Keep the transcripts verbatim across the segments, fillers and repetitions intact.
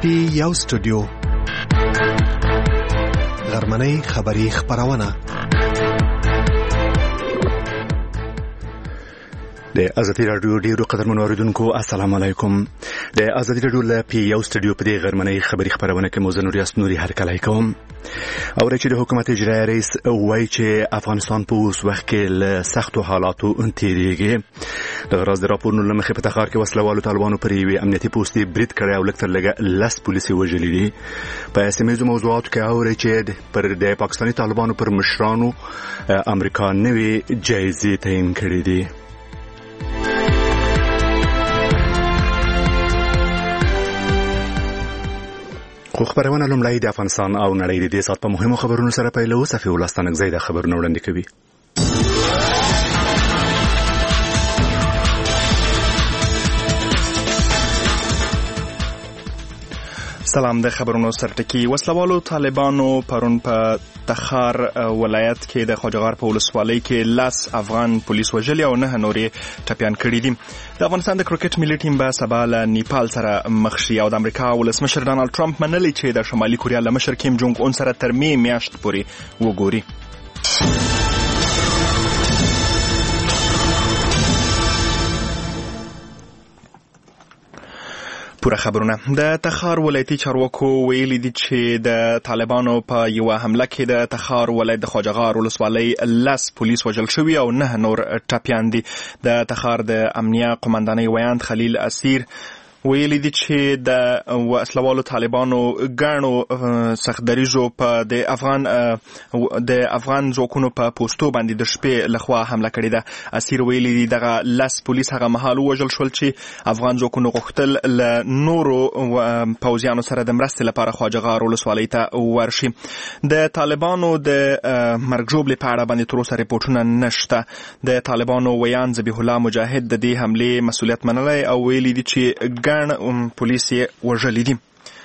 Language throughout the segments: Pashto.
پی یو سټوډیو غرمنۍ خبری خبرونه د ازادي رادیو ډیرو قدرمنو اوریدونکو السلام علیکم. د ازادي رادیو ل پی یو سټوډیو په دې غرمنۍ خبری خبرونه کې موزه نور یاس نوري هر کله کوم او چې د حکومت اجرایی رئیس وایي چې افغانستان په اوس وخت کې له سختو حالاتو انتیریږي. د غراض د راپورونو لمخې په تخار کې وسلوالو طالبانو پر یوې امنیتي پوستې برید کړی او لکتر لګه لس پولیسي وژلي دي. په سیمه‌ییزو موضوعاتو کې اوري چې پر د پاکستاني طالبانو پر مشرانو امریکا نوې جایزې تعیین کړې دي. خو خبرونه لومړی د افغانستان او نړۍ د دې سات په مهمو خبرونو سره پیلو. صفي ولستانک زیاده خبرونه وړاندې کوي. سلام. د خبرونو سرټکی. وسلوالو طالبانو پرون په تخار ولایت کې د خواجهغار په ولسوالۍ کې لاس افغان پولیس وژلي او نه نورې ټپیان کړي دي. د افغانستان د کرکټ ملي ټیم به سبا له نیپال سره مخ شي او د امریکا ولسمشر ډانلډ ټرمپ منلي چې د شمالي کوریا له مشر کیم جونګ اون سره تر می میاشت پورې وګوري. پوره خبرونه. د تخار ولایتي چارواکو ویلي دي چې د طالبانو په یو حمله کې د تخار ولایت د خواجهغار ولسوالۍ لس پولیس وژل شوي او نه نور ټپیان دي. د تخار د امنیه قومندانۍ ویاند خلیل اسیر ویلي دي چې د وسلوالو طالبانو ګڼو سختدریزو په د افغان د افغان ځواکونو په پوسټو باندې د شپې لخوا حمله کړې ده. اسیر ویلي دي دغه لس پولیس هغه مهال وژل شول چې افغان ځواکونو غوښتل له نورو پوځیانو سره د مرستې لپاره خواجهغار ولسوالۍ ته ورشي. د طالبانو د مرګ ژوبلې په اړه باندې تر اوسه ریپورټونه نشته. د طالبانو ویاند ذبیح الله مجاهد د دې حملې مسؤلیت منلی او ویلي دي چې ګڼ پولیس یې وژلي دي.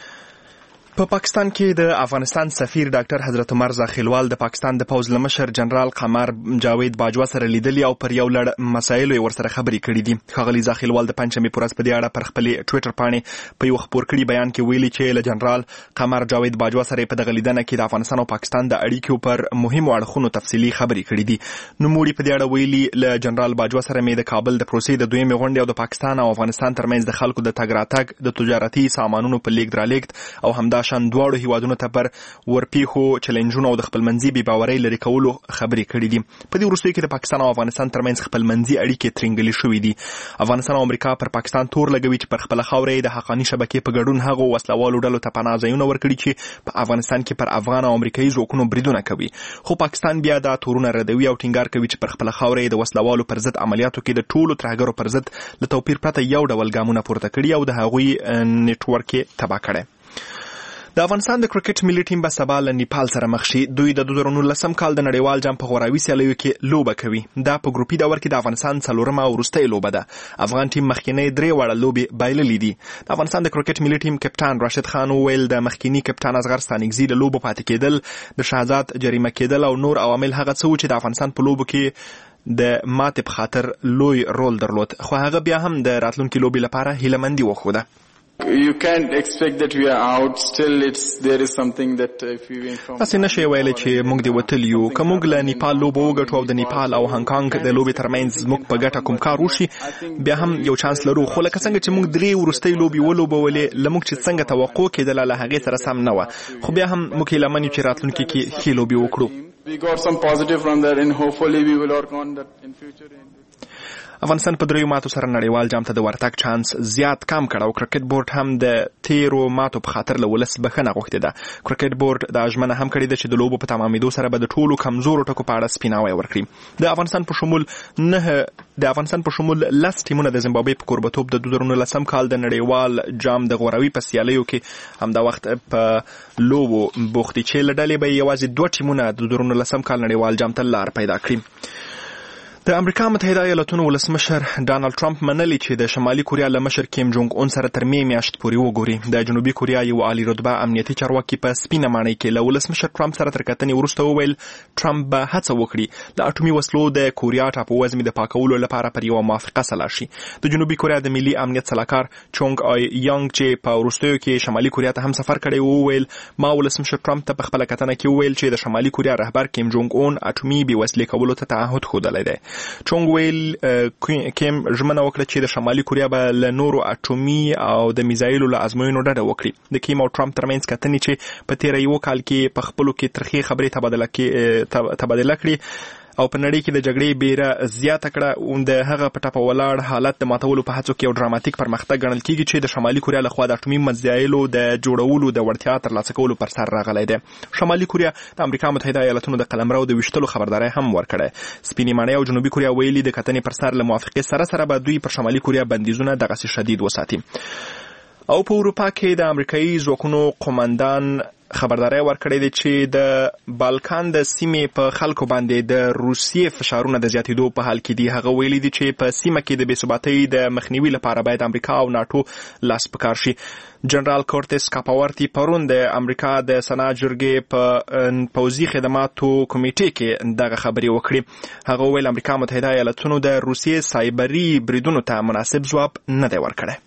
په پاکستان کې د افغانستان سفیر ډاکټر حضرت عمر زاخیلوال د پاکستان د پوځ لمشر جنرال قمر جاوید باجوا سره لیدلي او پر یو لړ مسایلو یې ورسره خبرې کړې دي. ښاغلي زاخیلوال د پنجشنبې په ورځ په دې اړه پر خپلې ټویټر پاڼې په یو خپور کړي بیان کې ویلي چې له جنرال قمر جاوید باجوا سره په دغه لیدنه کې د افغانستان او پاکستان د اړیکو پر مهمو اړخونو تفصیلي خبرې کړې دي. نوموړي په دې اړه ویلي له جنرال باجوا سره مې د کابل د پروسې د دویمې غونډې او د پاکستان او افغانستان ترمنځ د خلکو د تګ راتګ د تجارتي سامانونو په لیږد رالېږد او همداشان دواړو هیوادونو ته پر ورپیښو چیلنجونو او د خپلمنځي بې باورۍ لرې کولو خبرې کړې دي. په دې وروستیو کې د پاکستان او افغانستان ترمنځ خپلمنځي اړیکې ترینګلې شوې دي. افغانستان او امریکا پر پاکستان تور لګوي چې پر خپله خاوره یې د حقاني شبکې په ګډون هغو وسلوالو ډلو ته پناه ځایونه ورکړي چې په افغانستان کې پر افغان او امریکایي ځواکونو بریدونه کوي. خو پاکستان بیا دا تورونه ردوي او ټینګار کوي چې پر خپله خاوره یې د وسلوالو پر ضد عملیاتو کې د ټولو ترهګرو پر ضد له توپیر پرته یو ډول ګامونه پورته کړي او د هغوی نیټورک یې تباه کړی. د افغانستان د کرکټ ملي ټیم به سبا له نیپال سره مخ شي. دوی د دوه زره نولسم کال د نړیوال جام په غوراوي سیالیو کې لوبه کوي. دا په ګروپي دور کې د افغانستان څلورمه او وروستۍ لوبه ده. افغان ټیم مخکینی درې واړه لوبې بایللې دي. د افغانستان د کرکټ ملي ټیم کپټان راشد خان وویل د مخکینی کپټان اصغر ستانکزي د لوبو پاتې کېدل، د شهزاد جریمه کېدل او نور عوامل هغه څه و چې د افغانستان په لوبو کې د ماتې په خاطر لوی رول درلود. خو هغه بیا هم د راتلونکي لوبې لپاره هیلهمندي وښوده. You can't expect that we are out. Still, it's there is something that if we win from. تاسو نشئ ویلی چې موږ د وتل یو. که موږ له نیپال لوبه وګټو او د نیپال او هانګ کانګ د لوبې ترمنځ موږ په ګټه کوم کار وشي بیا هم یو چانس لرو. خو لکه څنګه چې موږ درې وروستۍ لوبې ولوبولې له موږ چې څنګه توقع کېدله له هغې سره سم نه وه. خو بیا هم موږ هیله من یو چې راتلونکي کې ښې لوبې وکړو. We got some positive from that and hopefully we will work on that in future. افغانستان په دریو ماتو سره نړیوال جام ته د ورتګ چانس زیات کم کړ او کرکټ بورډ هم د تیرو ماتو په خاطر له ولس بخښنه غوښتې ده. کرکټ بورډ د ژمنه هم کړې ده چې د لوبو په تمامېدو سره به د ټولو کمزورو ټکو په اړه سپیناوی ورکړي. د افغانستان په شمول نه د افغانستان په شمول لس ټیمونه د زیمبابوې په کوربتوب د دوه زره نولسم کال د نړیوال جام د غوراوي په سیالیو کې همدا وخت په لوبو بوختي چې له ډلې به یوازې دوه ټیمونه د دوه زره نولسم کال نړیوال جام ته لار پیدا کړي. د امریکا متحده ایالاتونو ولسمشر ډانلډ ټرمپ منلي چې د شمالي کوریا له مشر کیم جونګ اون سره تر مې میاشت پورې وګوري. د جنوبي کوریا یو عالی رتبه امنیتي چارواکي په سپینه ماڼۍ کې له ولسمشر ټرمپ سره تر کتنې وروسته وویل ټرمپ به هڅه وکړي د اټومي وسلو د کوریا ټاپووزمې د پاکولو لپاره پر یوه موافقه سلا شي. د جنوبي کوریا د ملي امنیت سلاکار چونګ آی یانګ چې په وروستیو کې شمالي کوریا ته هم سفر کړی و وویل ما ولسمشر ټرمپ ته په خپله کتنه کې وویل چې د شمالي کوریا رهبر کیم جونګ اون اټومي بې وسلې کولو ته تعهد ښودلی دی. چونګ ویل کیم ژمنه وکړه چې د شمالي کوریا به له نورو اټومي او د میزایلو له ازموینو ډډه وکړي. د کیم او ټرمپ ترمنځ کتنې چې په تیره یو کال کې په خپلو کې ترخې خبرې تبادله کې تبادله کړي او په نړۍ کې د جګړې بیره زیاته کړه. د هغه په ټاپه ولاړ حالت د ماتولو په هڅو کې یو ډراماتیک پرمختګ ګڼل کېږي چې د شمالي کوریا لخوا د اټومي میزایلو د جوړولو د وړتیا ترلاسه کولو پر سر راغلی دی. شمالي کوریا د امریکا متحده ایالاتونو د قلمرو د ویشتلو خبرداری هم ورکړی. سپینې ماڼۍ او جنوبي کوریا ویلي د کتنې پر سر له موافقې سره سره به دوی پر شمالي کوریا بندیزونه دغسې شدید وساتي. او په اروپا کې د امریکایي ځواکونو قومندان خبرداری ورکړی دی چې د بالکان د سیمې په خلکو باندې د روسیې فشارونه د زیاتېدو په حال کې دي. هغه ویلي دي چې په سیمه کې د بې ثباتۍ د مخنیوي لپاره باید امریکا او ناټو لاس په کار شي. جنرال کورتس کاپاورتي پرون د امریکا د سنا جرګې په پوځي خدماتو کمیټې کې دغه خبرې وکړي. هغه ویل امریکا متحده ایالاتونو د روسیې سایبري بریدونو ته مناسب ځواب نه دی ورکړی.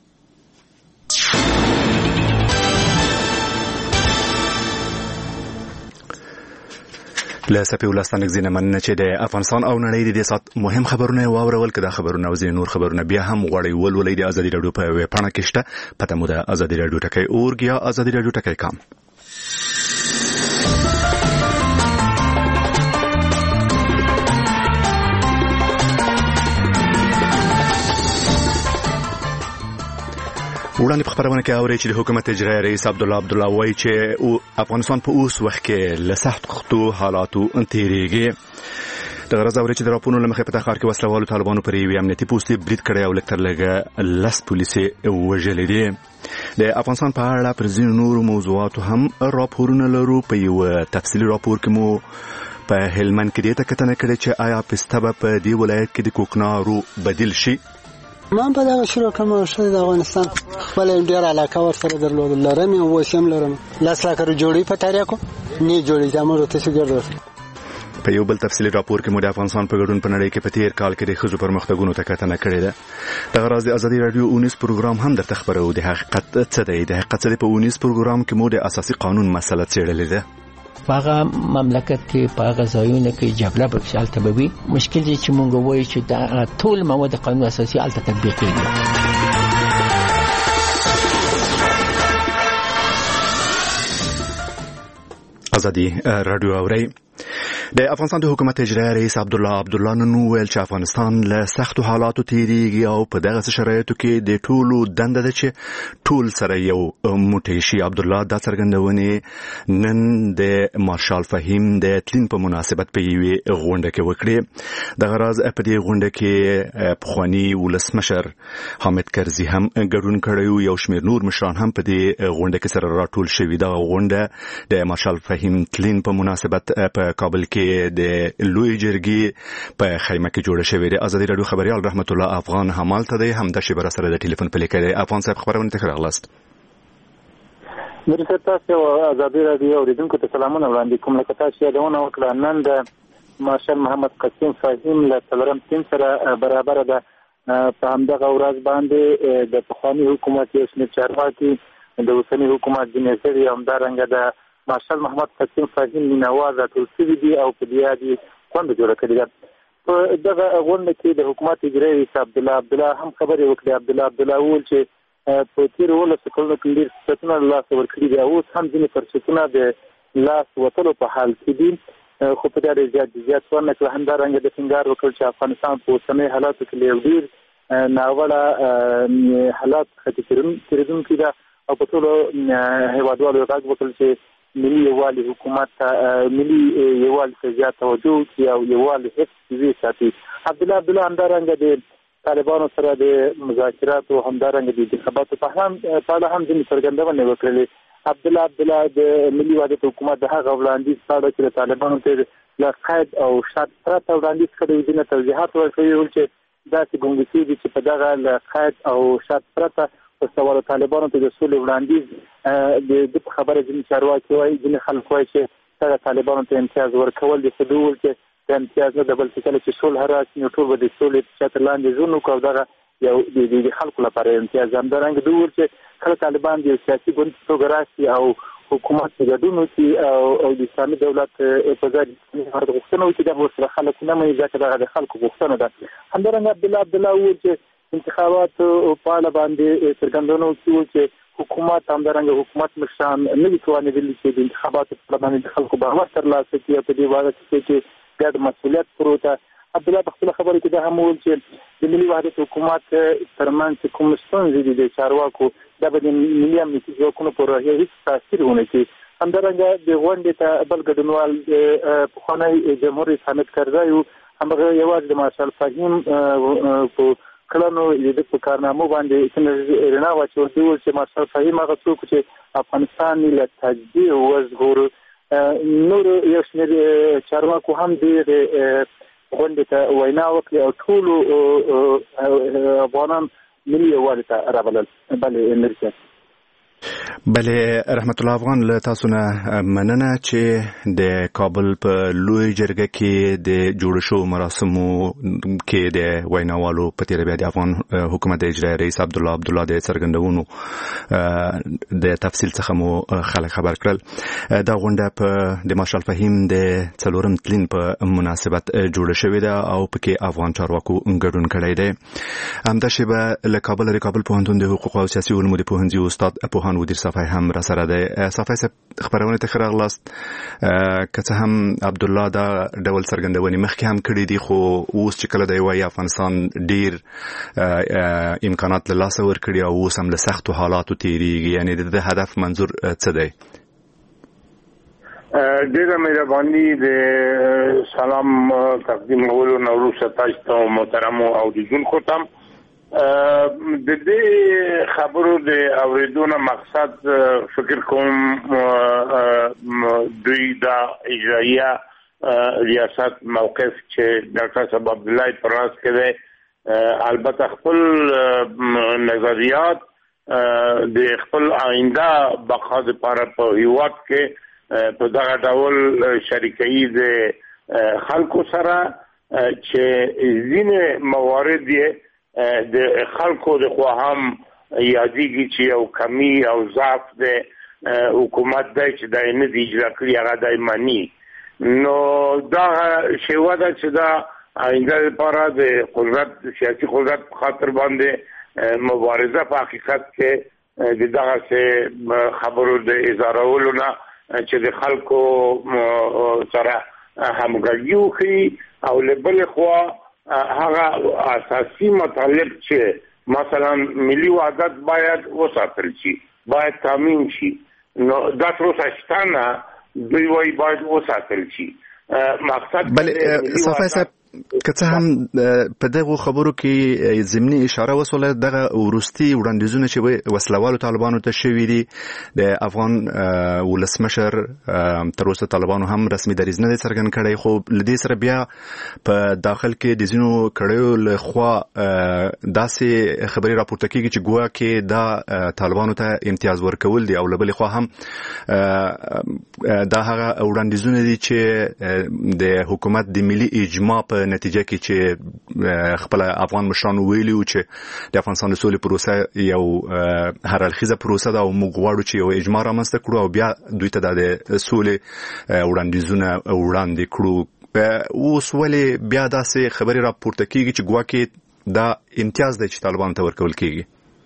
له سپي ولستانک زینه مننه چې د افغانستان او نړۍ د دې سات مهم خبرونه واورول کده خبرونه او ځینې نور خبرونه بیا هم غوړی ولولې د ازادي رادیو په ویب پاڼه کې شته. پته مو د ازادي رادیو ټکی اورګ یا ازادي رادیو ټکی کام. وړاندې په خبرونه کې اوري چې د حکومت اجرایي رئیس عبدالله عبدالله وایي چې افغانستان په اوس وخت کې له سختو حالاتو تیریږي. د غرض اوري چې د راپورونو له مخې په تخار کې وسلوالو طالبانو پر یوې امنیتي پوستې برید کړی او لږ تر لږه لس پولیسې وژلي دي. د افغانستان په اړه پر ځینو نورو موضوعاتو هم راپورونه لرو. په یو تفصیلي راپور کې مو په هلمند کې دې ته کتنه کړې چې آیا پسته به په دې ولایت کې د کوکنارو بدیل شي. من په دغه شروع کوم چې د افغانستان خپل ډیر علاقه ورسره درلود لرم او وسیم لرم لاس راکړو جوړی په تاریخو نه جوړی دا مو ته څه ګرځي. په یو بل تفصیلي راپور کې مو د افغانستان په ګډون په نړۍ کې په تیر کال کې د ښځو پرمختګونو ته کتنه کړې ده. دغه راز د ازادي رادیو اونیس پروګرام هم درته خبرو د حقیقت څه دی. د حقیقت څه په اونیس پروګرام کې مو د اساسي قانون مسله څېړلې ده. هغه مملکت کې په هغه ځایونو کې جګړه به شالته به وي. مشکل دی چې مونږ وایو چې دا ټول مواد قانون اساسي الته تطبیق کیږي. ازادي رادیو اوري. د افغانستان د حکومت اجرایي رئیس عبدالله عبدالله نن وویل چې افغانستان له سختو حالاتو تیریږي او په دغه شرایطو کې د ټولو دنده ده چې ټول سره یو موټی شي. عبدالله دا څرګندونې نن د مارشال فهیم د تلین په مناسبت په یوې غونډه کې وکړې. دغه راز په دې غونډه کې پخوانی ولسمشر حامد کرزي هم ګډون کړی. یو شمېر نور مشران هم په دې غونډه کې سره راټول شوي. دغه غونډه د مارشال فهیم تلین په مناسبت په کابل کې د لوی جرګې په خیمه کې جوړه شوې ده. ازادي رادیو خبريال رحمت الله افغان همالته دی هم د شبر سره د ټلیفون په لیکل افغان صاحب خبرونه ته راغلاست. مرسته تاسو ازادي رادیو اوریدونکو ته سلامونه وړاندې کوم. لکه تاسو یادونه وکړه نن د مارشال محمد قاسم فهیم له څلورم ټیم سره برابر ده. په همدغه ورځ باندې د پخوانی حکومت یو شمېر چارواکي د اوسني حکومت د نظر همدارنګه د مارشال محمد قاسم فهیم مینوال راټول شوي دي او په دې یادي غونډه جوړه کړې ده. په دغه غونډه کې د حکومت اجرایي رئیس عبدالله عبدالله هم خبرې وکړې. عبدالله عبدالله وویل چې په تېرو اوولسو کلونو کې ډېر فرصتونه له لاسه ورکړي دي او اوس هم ځینې فرصتونه د لاس وتلو په حال کې دي. خو په دې اړه زیات جزیات ورنه کړه. همدارنګه د ټینګار وکړ چې افغانستان په اوسنۍ حالاتو کې له یو ډېر ناوړه حالات څخه تېرېدونکی ده او په ټولو هېوادوالو یې غږ وکړ چې ملي یووالي حکومت ته ملي یووالي ته زیات توجه وکړي او یووالي حفظ وساتي. عبدالله عبدالله همدارنګه د طالبانو سره د مذاکراتو همدارنګه د انتخاباتو په هم په اړه هم ځینې څرګندونې وکړلې. عبدالله عبدالله د ملي وحدت حکومت د هغه وړاندیز په اړه چې د طالبانو ته له قید او شرط پرته وړاندیز کړی دي. توضیحات ورکوي چې داسې ګونګسي دي چې په دغه له قید او شرط پرته وسوالو طالبانو ته د سولې وړاندیز د خبره ځینې چارواکي وایي، ځینې خلک وایي چې دغه طالبانو ته امتیاز ورکول دي، خو دوی وویل چې د امتیاز نه ده، بلکې کله چې صلح راشي نو ټول به د سولې په چتر لاندې ژوند وکړو. دغه یو د خلکو لپاره امتیاز همدارنګه دوی وویل چې کله طالبان د سیاسي ګوند په توګه راشي او حکومت ګډون وکړي او د اسلامي دولت په ځای د غوښتنه وکړي، دغه ورسره خلک نه مني ځکه دغه د خلکو غوښتنه ده. همدارنګه عبدالله عبدالله وویل چې انتخابات په اړه باندې څرګندونه وکړي چې حکومت همدارنګه حکومت مشران نه دي توانېدلي چې د انتخاباتو په اړه باندې د خلکو باور ترلاسه کړي او په دې وضع کې چې ګډ مسؤلیت پروت ده. عبدالله په خپله خبره کې دا هم وویل چې د ملي وحدت حکومت ترمنځ کوم ستونزې دي د چارواکو دا به د ملي امنیتي ځواکونو په روحیه هېڅ تاثیر ونه کړي. همدارنګه د غونډې ته بل ګډونوال پخوانی جمهور رئیس حامد کرزی و، همغه یوازې د مارشال فهیم په کړنو د په کارنامو باندې څنګه رڼا واچول دي چې مارشال فهیم هغه څوک چې افغانستان له تجزیې وژغوري. نور یو شمېر چارواکو هم دغې غونډې ته وینا وکړې او ټولو افغانان ملي یووالي ته رابلل. بلې مرسي. بلې رحمت الله افغان له تاسو نه مننه چې د کابل په لوی جرګه کې د جوړ شو مراسمو کې د ویناوالو په تیر بیا د افغان حکومت اجرایي رئیس عبدالله عبدالله د څرګندونو د تفصیل څخه مو خلک خبر کړل. دا غونډه په د مارشال فهیم د څلورم تلین په مناسبت جوړه شوې ده او پکې افغان چارواکو ګډون کړی دی. همدا شیبه له کابل د کابل پوهنتون د حقوق او سیاسي علومو د پوهنځي استاد پوهان ودیر صفای هم را سره ده. صفای صاحب خبرونه ته خراغلاست که څه هم عبدالله دا ډول څرګندونې مخکې هم کړې دي، خو اوس چې کله دی وایي افغانستان ډیر امکانات له لاسه ورکړي او اوس هم له سختو حالاتو تیریږي، یعنی د هدف منظور څه دی؟ ډیره مهرباني د سلام تقدیمولو نه وروسته تاسو ته محترمو اوریدونکو ته د دې خبرو د اوریدونو مقصد فکر کوم دوی دا اجرایه ریاست موقف چې ډاکټر صاحب عبدالله پراس کړي البته خپل نظریات د خپل آینده بقا لپاره په هیواد کې په دغه ډول شریکي د خلکو سره چې ځینې موارد یې د خلکو د خوا هم یادېږي چې یو کمی او ضعف د حکومت دی چې دا نه دی اجرا کړي، هغه دی مني. نو دا شیوه ده چې دا آینده لپاره د قدرت سیاسي قدرت په خاطر باندې مبارزه په حقیقت کې د دغه خبرو د اظهارولو نه چې د خلکو سره همغږي وکړي او له بلې خوا هغه اساسي مطالب چې مثلا ملي وحدت باید وساتل شي، باید تامین شي، نو دا تر شتانه دوی وایي باید وساتل شي. مقصد بلې صفای صاحب که څه هم په دغه خبرو کې ضمني اشاره وسوله دغه ورستي وړاندیزونه چې وسلوالو طالبانو ته شوي دي د افغان ولسمشر تر اوسه طالبانو هم رسمي دریځ نه دی څرګند کړی، خو له دې سره بیا په داخل کې د ځینو کړیو له خوا داسې خبرې راپورته کېږي چې ګویا کې دا طالبانو ته امتیاز ورکول دي او له بلې خوا هم دا هغه وړاندیزونه دي چې د حکومت د ملي اجماع په نتیجه کې چې خپل افغان مشرانو ویلي و چې د افغانستان د سولې پروسه یو هر اړخیزه پروسه ده او موږ غواړو چې یو اجماع رامنځته کړو او بیا دوی ته د سولې وړاندیزونه وړاندې کړو. اوس ولې بیا داسې خبرې راپورته کېږي چې ګویا کې دا امتیاز دی چې طالبانو ته ورکول کېږي؟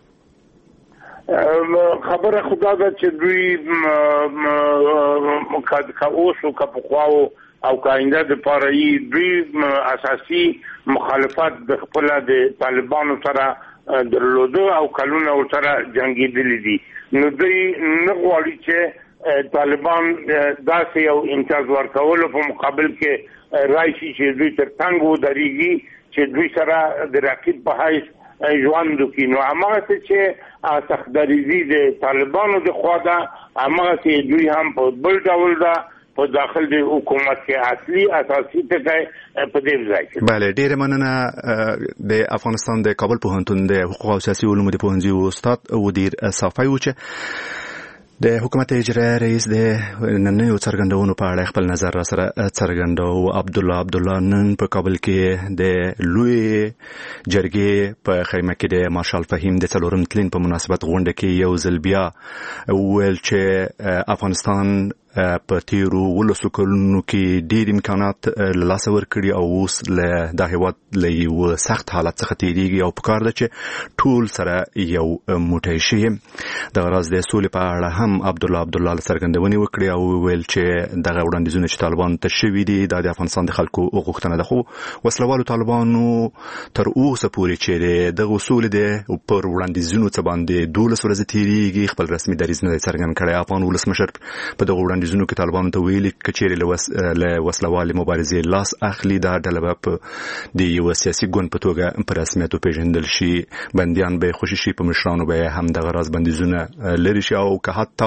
خبره خدا ده چې دوی که اوس او که پخوا او کاینده د پاره یې دوی اساسي مخالفت د خپل د طالبانو سره درلوده او کلونه سره جنگیدلي دي. نو دوی نه غواړي چې طالبان داسې یو امتیاز ورکولو په مقابل کې راشي چې دوی تر څنګ ودرېږي چې دوی سره د رقیب په حیث ژوند وکړي. نو هماغسې چې سختدریزي د طالبانو د خوا ده، هماغسې دوی هم په بل ډول ده په داخل د حکومت کې اصلي اساسي ټکی په دې ځای کې. بله، ډېره مننه. د افغانستان د کابل پوهنتون د حقوق او سیاسي علومو د پوهنځي استاد ودیر صافی و چې د حکومت اجرایي رئیس د نننیو څرګندونو په اړه خپل نظر را سره څرګندو. عبدالله عبدالله نن په کابل کې د لوی جرګې په خیمه کې د مارشال فهیم د څلورم تلین په مناسبت غونډه کې یو ځل بیا وویل چې افغانستان په تیرو ولسو کلونو کې ډېر امکانات له لاسه ورکړي او اوس له دا هېواد له یو سخت حالت څخه تېرېږي او پکار ده چې ټول سره یو موټی شي. دغه راز د سولې په اړه هم عبدالله عبدالله څرګندونې وکړې او وویل چې دغه وړاندیزونه چې طالبانو ته شوي دي دا د افغانستان د خلکو غوښتنه ده، خو وسلوالو طالبانو تر اوسه پورې چې دغه سولې د پر وړاندیزونو څه باندې دولس ورځې تېرېږي خپل رسمي دریځ نه دی څرګند کړی. افغان ولسمشر په دغه وړاندیزونو کې طالبانو ته ویلي که چیرې له وسلوالې مبارزې لاس اخلي دا ډله به په د یو سیاسي ګوند په توګه په رسمیت وپېژندل شي، بندیان به یې خوشي شي، په مشرانو به یې هم دغه راز بندیزونه لرې شي او که حتی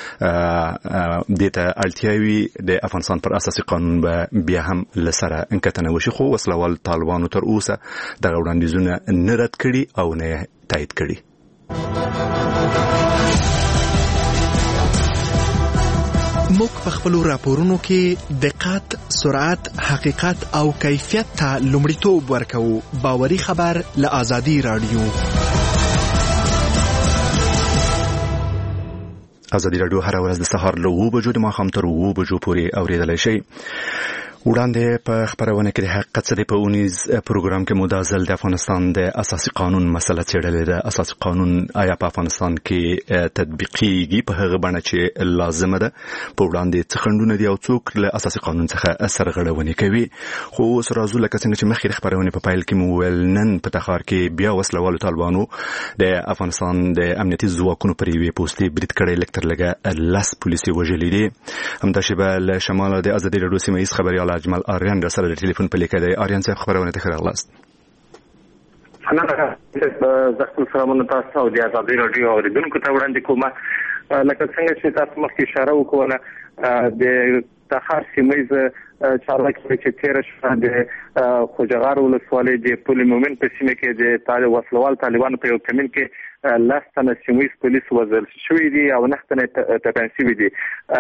دې ته اړتیا وي د افغانستان پر اساسي قانون به بیا هم له سره کتنه وشي. خو وسلوال طالبانو تر اوسه دغه وړاندیزونه نه رد کړي او نه یې تایید کړي. موږ په خپلو راپورونو کې دقت، سرعت، حقیقت او کیفیت ته لومړیتوب ورکوو. باوري خبر له آزادي رادیو. آزادي رادیو هر ورځ د سهار له اوو بجو د ماښام تر اوو بجو پورې اورېدلی شئ. وړاندې په خبرونه کې د حقیقت څه دی په اونیز پروګرام کې مو دا ځل د افغانستان د اساسي قانون مسله څېړلې ده. اساسي قانون آیا په افغانستان کې تطبیقېږي په هغه بڼه چې لازمه ده؟ په وړاندې څه خنډونه دي او څوک له اساسي قانون څخه سرغړونې کوي؟ خو اوس راځو لکه څنګه چې مخکې د خبرونې په پیل کې مو وویل نن په تخار کې بیا وسلوالو طالبانو د افغانستان د امنیتي ځواکونو پر یوې پوستې برید کړی، لږ تر لږه لس پولیس یې وژلي دي. همدا شیبه له شماله د ازادي راډیو سیمه ییز خبریال اجمل آریان در سره د ټلیفون په لیکه دی. آریان صاحب خبرونه ته ښه راغلاست. زه خپل سلامونه تاسو او د ازادي راډیو اورېدونکو ته وړاندې کوم. لکه څنګه چې تاسو مخکې اشاره وکړه د تخار سیمه ییز چارواکي چې تېره شپه د خوجغار ولسوالۍ د پل مومن په سیمه کې د وسلوال طالبانو په یو کمین کې لس تنه سیمه ییز پولیس وژل شوي دي او نهه تنه ټپیان شوي دي.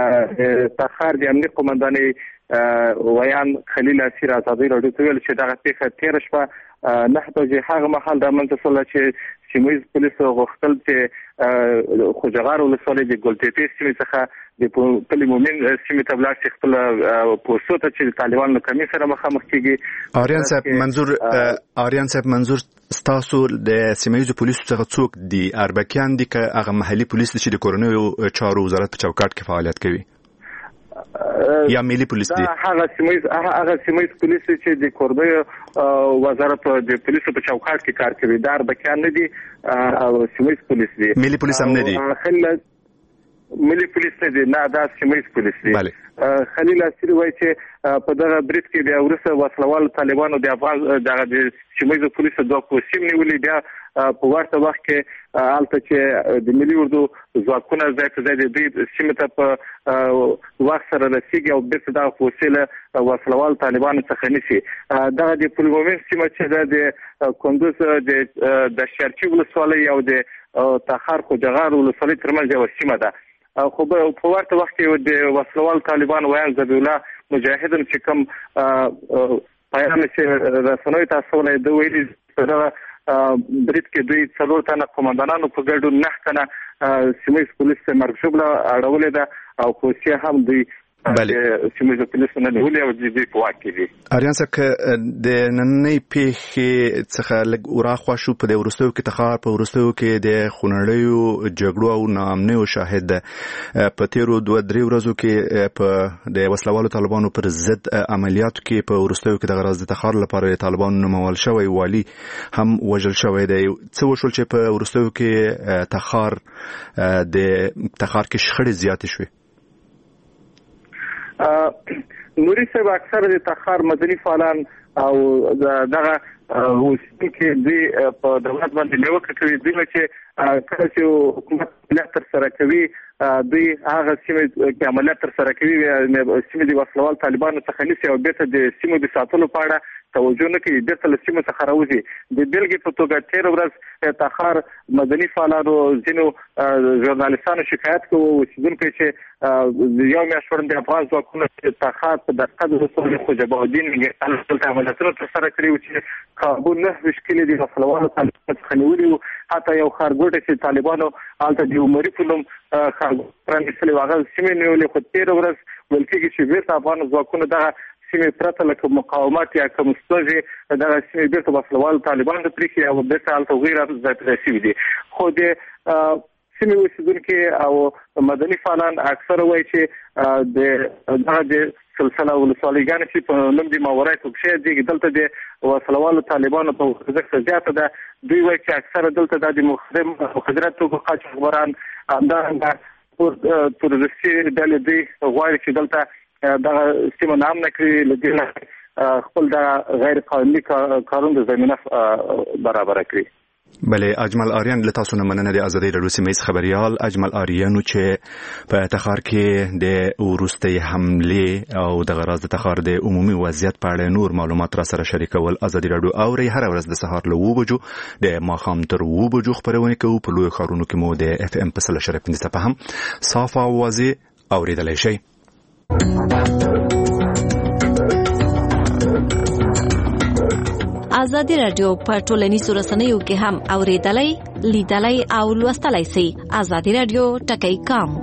تخار د امنیت قومندانۍ ویان خلیل اسیر ازادي راډیو ته ویل چې دغه پیښه تېره شپه نه بجې هغه مهال رامنځته شوله چې سیمه ییز پولیسو غوښتل چې خوجغار ولسوالۍ د ګلتېپې سیمې څخه د پل مومن سیمې ته ولاړ شي خپل پوستو ته چې د طالبانو له کمین سره مخامخ کېږي. آریان صاحب منظور آریان صاحب منظور ستاسو د سیمه ییزو پولیسو څخه څوک دي؟ اربکیان دي که هغه محلي پولیس دي چې د کورنیو چارو وزارت په چوکاټ کې فعالیت کوي یا ملي پولیس دي؟ هغه سیمه ییز هغه سیمه ییز پولیس چې د کورنیو وزارت د پولیسو په چوکاټ کې کار کوي دا اربکیان نه دي او سیمه ییز پولیس دي. ملي پولیس هم نه دي؟ ملي پولیس نه دي، نه دا سیمه ییز پولیس دي. خلیل اسیر وایي چې په دغه برید کې بیا وروسته وسلوال طالبانو د افغان دغه د سیمه ییزو پولیسو دوه پوستې نیولې، بیا په ورته وخت کې هلته چې د ملي اردو ځواکونه ځای په ځای د دوی سیمې ته په وخت سره رسېږي او بېرته دغه پوستې له وسلوال طالبانو څخه نیسي. دغه د پل مومن سیمه چې ده د کندوز د شارچي ولسوالۍ او د تخار خوجغار ولسوالۍ ترمنځ یوه سیمه ده. خو په ورته وخت کې د وسلوال طالبان ویان ذبیح الله مجاهد چې کوم پیغام چې رسنیو ته استولی ده ویلي په دغه برید کې دوی څلور تنه قومندانانو په ګډون نهه تنه سیمه ییز پولیس ته مرګ ژوبله اړولې ده او پوستې هم دوی سیمه ییزو پولیسو نه نیولې او د دوی په واک کې دي. آریان صاحب که د نننۍ پیښې څخه لږ وراخوا شو په د وروستیو کې تخار په وروستیو کې د خونړیو جګړو او ناامنیو شاهد ده. په تېرو دوه درې ورځو کې په د وسلوالو طالبانو پر ضد عملیاتو کې په وروستیو کې دغه راز د تخار لپاره د طالبانو نومول شوی والي هم وژل شوی دی. څه وشول چې په وروستیو کې تخار د تخار کې شخړې زیاتې شوې؟ نوري صاحب اکثر د تخار مدني فعالان او دغه اوسېدونکي دوی په دولت باندې نیوکه کوي. دوی چې کله چې حکومت عملیات ترسره کوي دوی هغه سیمې کې عملیات ترسره کوي سیمې د وسلوال طالبانو څخه نیسي او بیرته د سیمو د ساتلو په اړه توجه نه کوي، بیرته له سیمو څخه راوځي. د بېلګې په توګه تېره ورځ تخار مدني فعالانو ځینو ژورنالستانو شکایت کوي اوسېدونکي چې یو میاشت وړاندې افغان ځواکونو تخار په دقت ولسوالۍ خوجبه الدین دلته عملیاتونه ترسره کړي وو چې کابو نهه ویشت کلي د وسلوالو طالبانو څخه نیولي وو. حتی یو ښارګوټی چې طالبانو هلته د عمري په نوم ښارګوټی رانیسلی وو هغه سیمې نیولې، خو تېره ورځ ویل کېږي چې بیرته افغان ځواکونو دغه سیمې پرته لکه مقاومت یا کوم ستونزې دغه سیمې بیرته وسلوالو طالبانو ته پرېښي او بیرته هلته هغوی راځای پیدا شوي دي. خو د سیمې اوسېدونکي او مدني فعالان اکثره وایي چې د دغه د سلسله ولسوالیګانې چې په نوم د ماورای توکشې دي دلته د وسلوالو طالبانو په خوځښت زیاته ده. دوی وایي چې اکثره دلته د مخدره توکو قاچاقبران همدارنګه تروریستي ډلې دوی غواړي چې دلته دغه سیمه نام نه کړي، له دې نه خپل د غیر قانوني کارونو د زمینه برابره کړي. بله اجمل آریان له تاسو نه مننه. د ازادي راډیو سیمه خبريال اجمل آریان چې په تخار کې د وروستي حمله او د غراز د تخار د عمومي وضعیت په اړه نور معلومات را سره شریکول. ازادي راډیو اوري هر ورځ د سهار له وو بجو د ماخام تر وو بجو خبرونه کوي. په لوی خارونو کې مو د اف ام په سل شریک پنځه په هم صاف او واضح اوریدلای شي. ازادي راډیو په ټولنیزو رسنیو کې هم اوریدلای، لیدلای او لوستلای شئ. ازادي راډیو ټکی کام.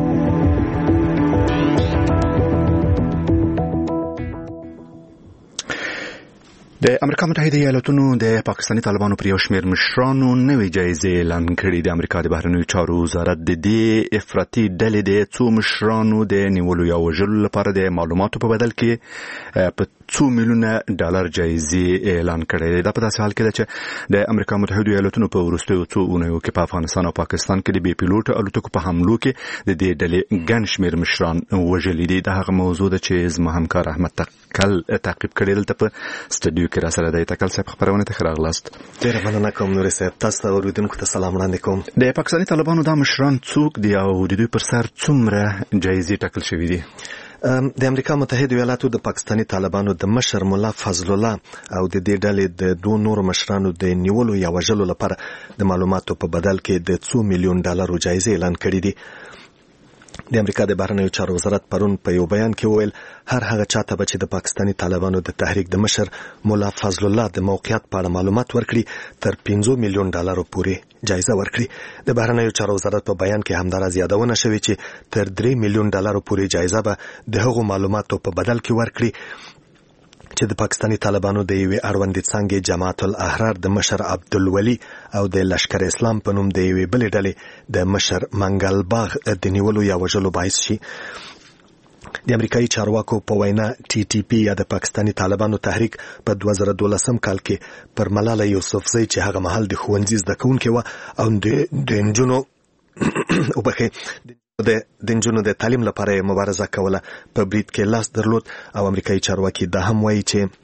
د امریکا متحده ایالاتونو د پاکستاني طالبانو پر یو شمېر مشرانو نوې جایزې اعلان کړې. د امریکا د بهرنیو چارو وزارت د دې افراطي ډلې د څو مشرانو د نیولو یا وژلو لپاره د معلوماتو په بدل کې په څو میلیونه ډالر جایزې اعلان کړې. دا په داسې حال کې ده چې د امریکا متحده ایالاتونو په وروستیو څو اونیو کې په افغانستان او پاکستان کې د بې پیلوټ الوتکو په حملو کې د دې ډلې ګڼ شمېر مشران وژلي دي. دا هغه موضوع ده چې زما همکار احمد تکل تعقیب کړی دلته په سټډیو کې را سره دی. تکل صاحب خبرونه ته راغلاست. ډېره مننه کوم نور صاحب. تاسو ته اوریدونکو ته سلام وړاندې کوم. د پاکستاني طالبانو دا مشران څوک دي او د دوی پر سر څومره جایزې ټاکل شوي دي؟ د امریکا متحده ایالاتو د پاکستاني طالبانو د مشر مولا فضل الله او د دې ډلې د دوه نورو مشرانو د نیولو یا وژلو لپاره د معلوماتو په بدل کې د څو میلیون ډالرو جایزې اعلان کړې دي. د امریکا د بهرنیو چارو وزارت پرون په یو بیان کې وویل هر هغه چاته به چې د پاکستاني طالبانو د تحریک د مشر مولا فضل الله د موقعیت په اړه معلومات ورکړي تر پنځه میلیون ډالرو پورې جایزه ورکړي. د بهرنیو چارو وزارت په بیان کې همدارس یادونه شوې چې تر درې میلیون ډالرو پورې جایزه به د هغو معلوماتو په بدل کې ورکړي چې د پاکستاني طالبانو د یوې اړوندې څانګې جماعت الاحرار د مشر عبدالولي او د لشکر اسلام په نوم د یوې بلې ډلې د مشر منګل باغ د نیولو یا وژلو باعث شي. د امریکایي چارواکو په وینا ټي ټي پی یا د پاکستاني طالبانو تحریک په دوه زره دولسم کال کې پر ملاله یوسفزۍ چې هغه مهال د ښوونځي زده کوونکې وه او د نجونو وبخښئ د نجونو د تعلیم لپاره مبارزه کوله په برید کې لاس درلود. او امریکایي چارواکي دا هم وایي چې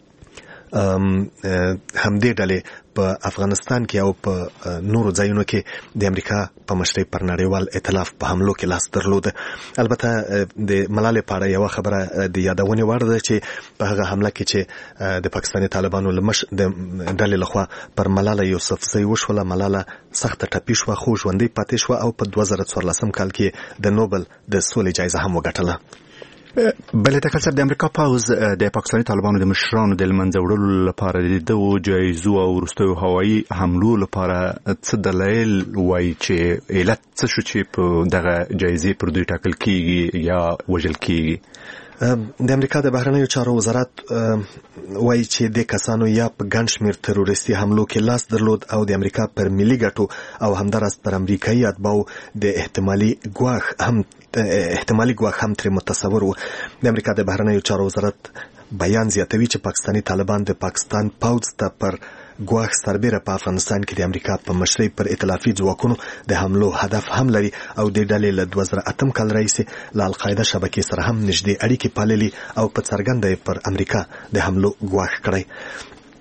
همدې ډلې په افغانستان کې او په نورو ځایونو کې د امریکا په مشرۍ پر نړیوال ائتلاف په حملو کې لاس درلود. البته د ملالۍ په اړه یوه خبره د یادونې وړ ده چې په هغه حمله کې چې د پاکستاني طالبانو له د ډلې لخوا پر ملاله یوسفزۍ وشوله، ملاله سخته ټپي شوه خو ژوندۍ پاتې شوه او په دوه زره څوارلسم کال کې د نوبل د سولې جایزه هم وګټله. بله تکل صاحب د امریکا پوځ د پاکستاني طالبانو د مشرانو د لمنځه وړلو لپاره د دغو جایزو او وروستیو هوایي حملو لپاره څه دلایل وایي چې علت څه شو چې په دغه جایزې پر دوی ټاکل کیږي یا وژل کیږي؟ د امریکا د بهرنیو چارو وزارت وایي چې د کسانو یا په ګڼ شمېر تروریستي حملو کې لاس درلود او د امریکا پر ملي ګټو او همداراز پر امریکایي اتباعو د احتمالي ګواښ هم احتمالي ګواښ هم ترې متصور و. د امریکا د بهرنیو چارو وزارت بیان زیاتوي چې پاکستاني طالبان د پاکستان پوځ ته پر ګواښ سربیره په افغانستان کې د امریکا په مشرۍ پر ائتلافي ځواکونو د حملو هدف هم لري او د ډلې له دوه زره اتم کال راهیسې له القاعده شبکې سره هم نږدې اړیکې پاللي او په څرګنده پر امریکا د حملو ګواښ کړی.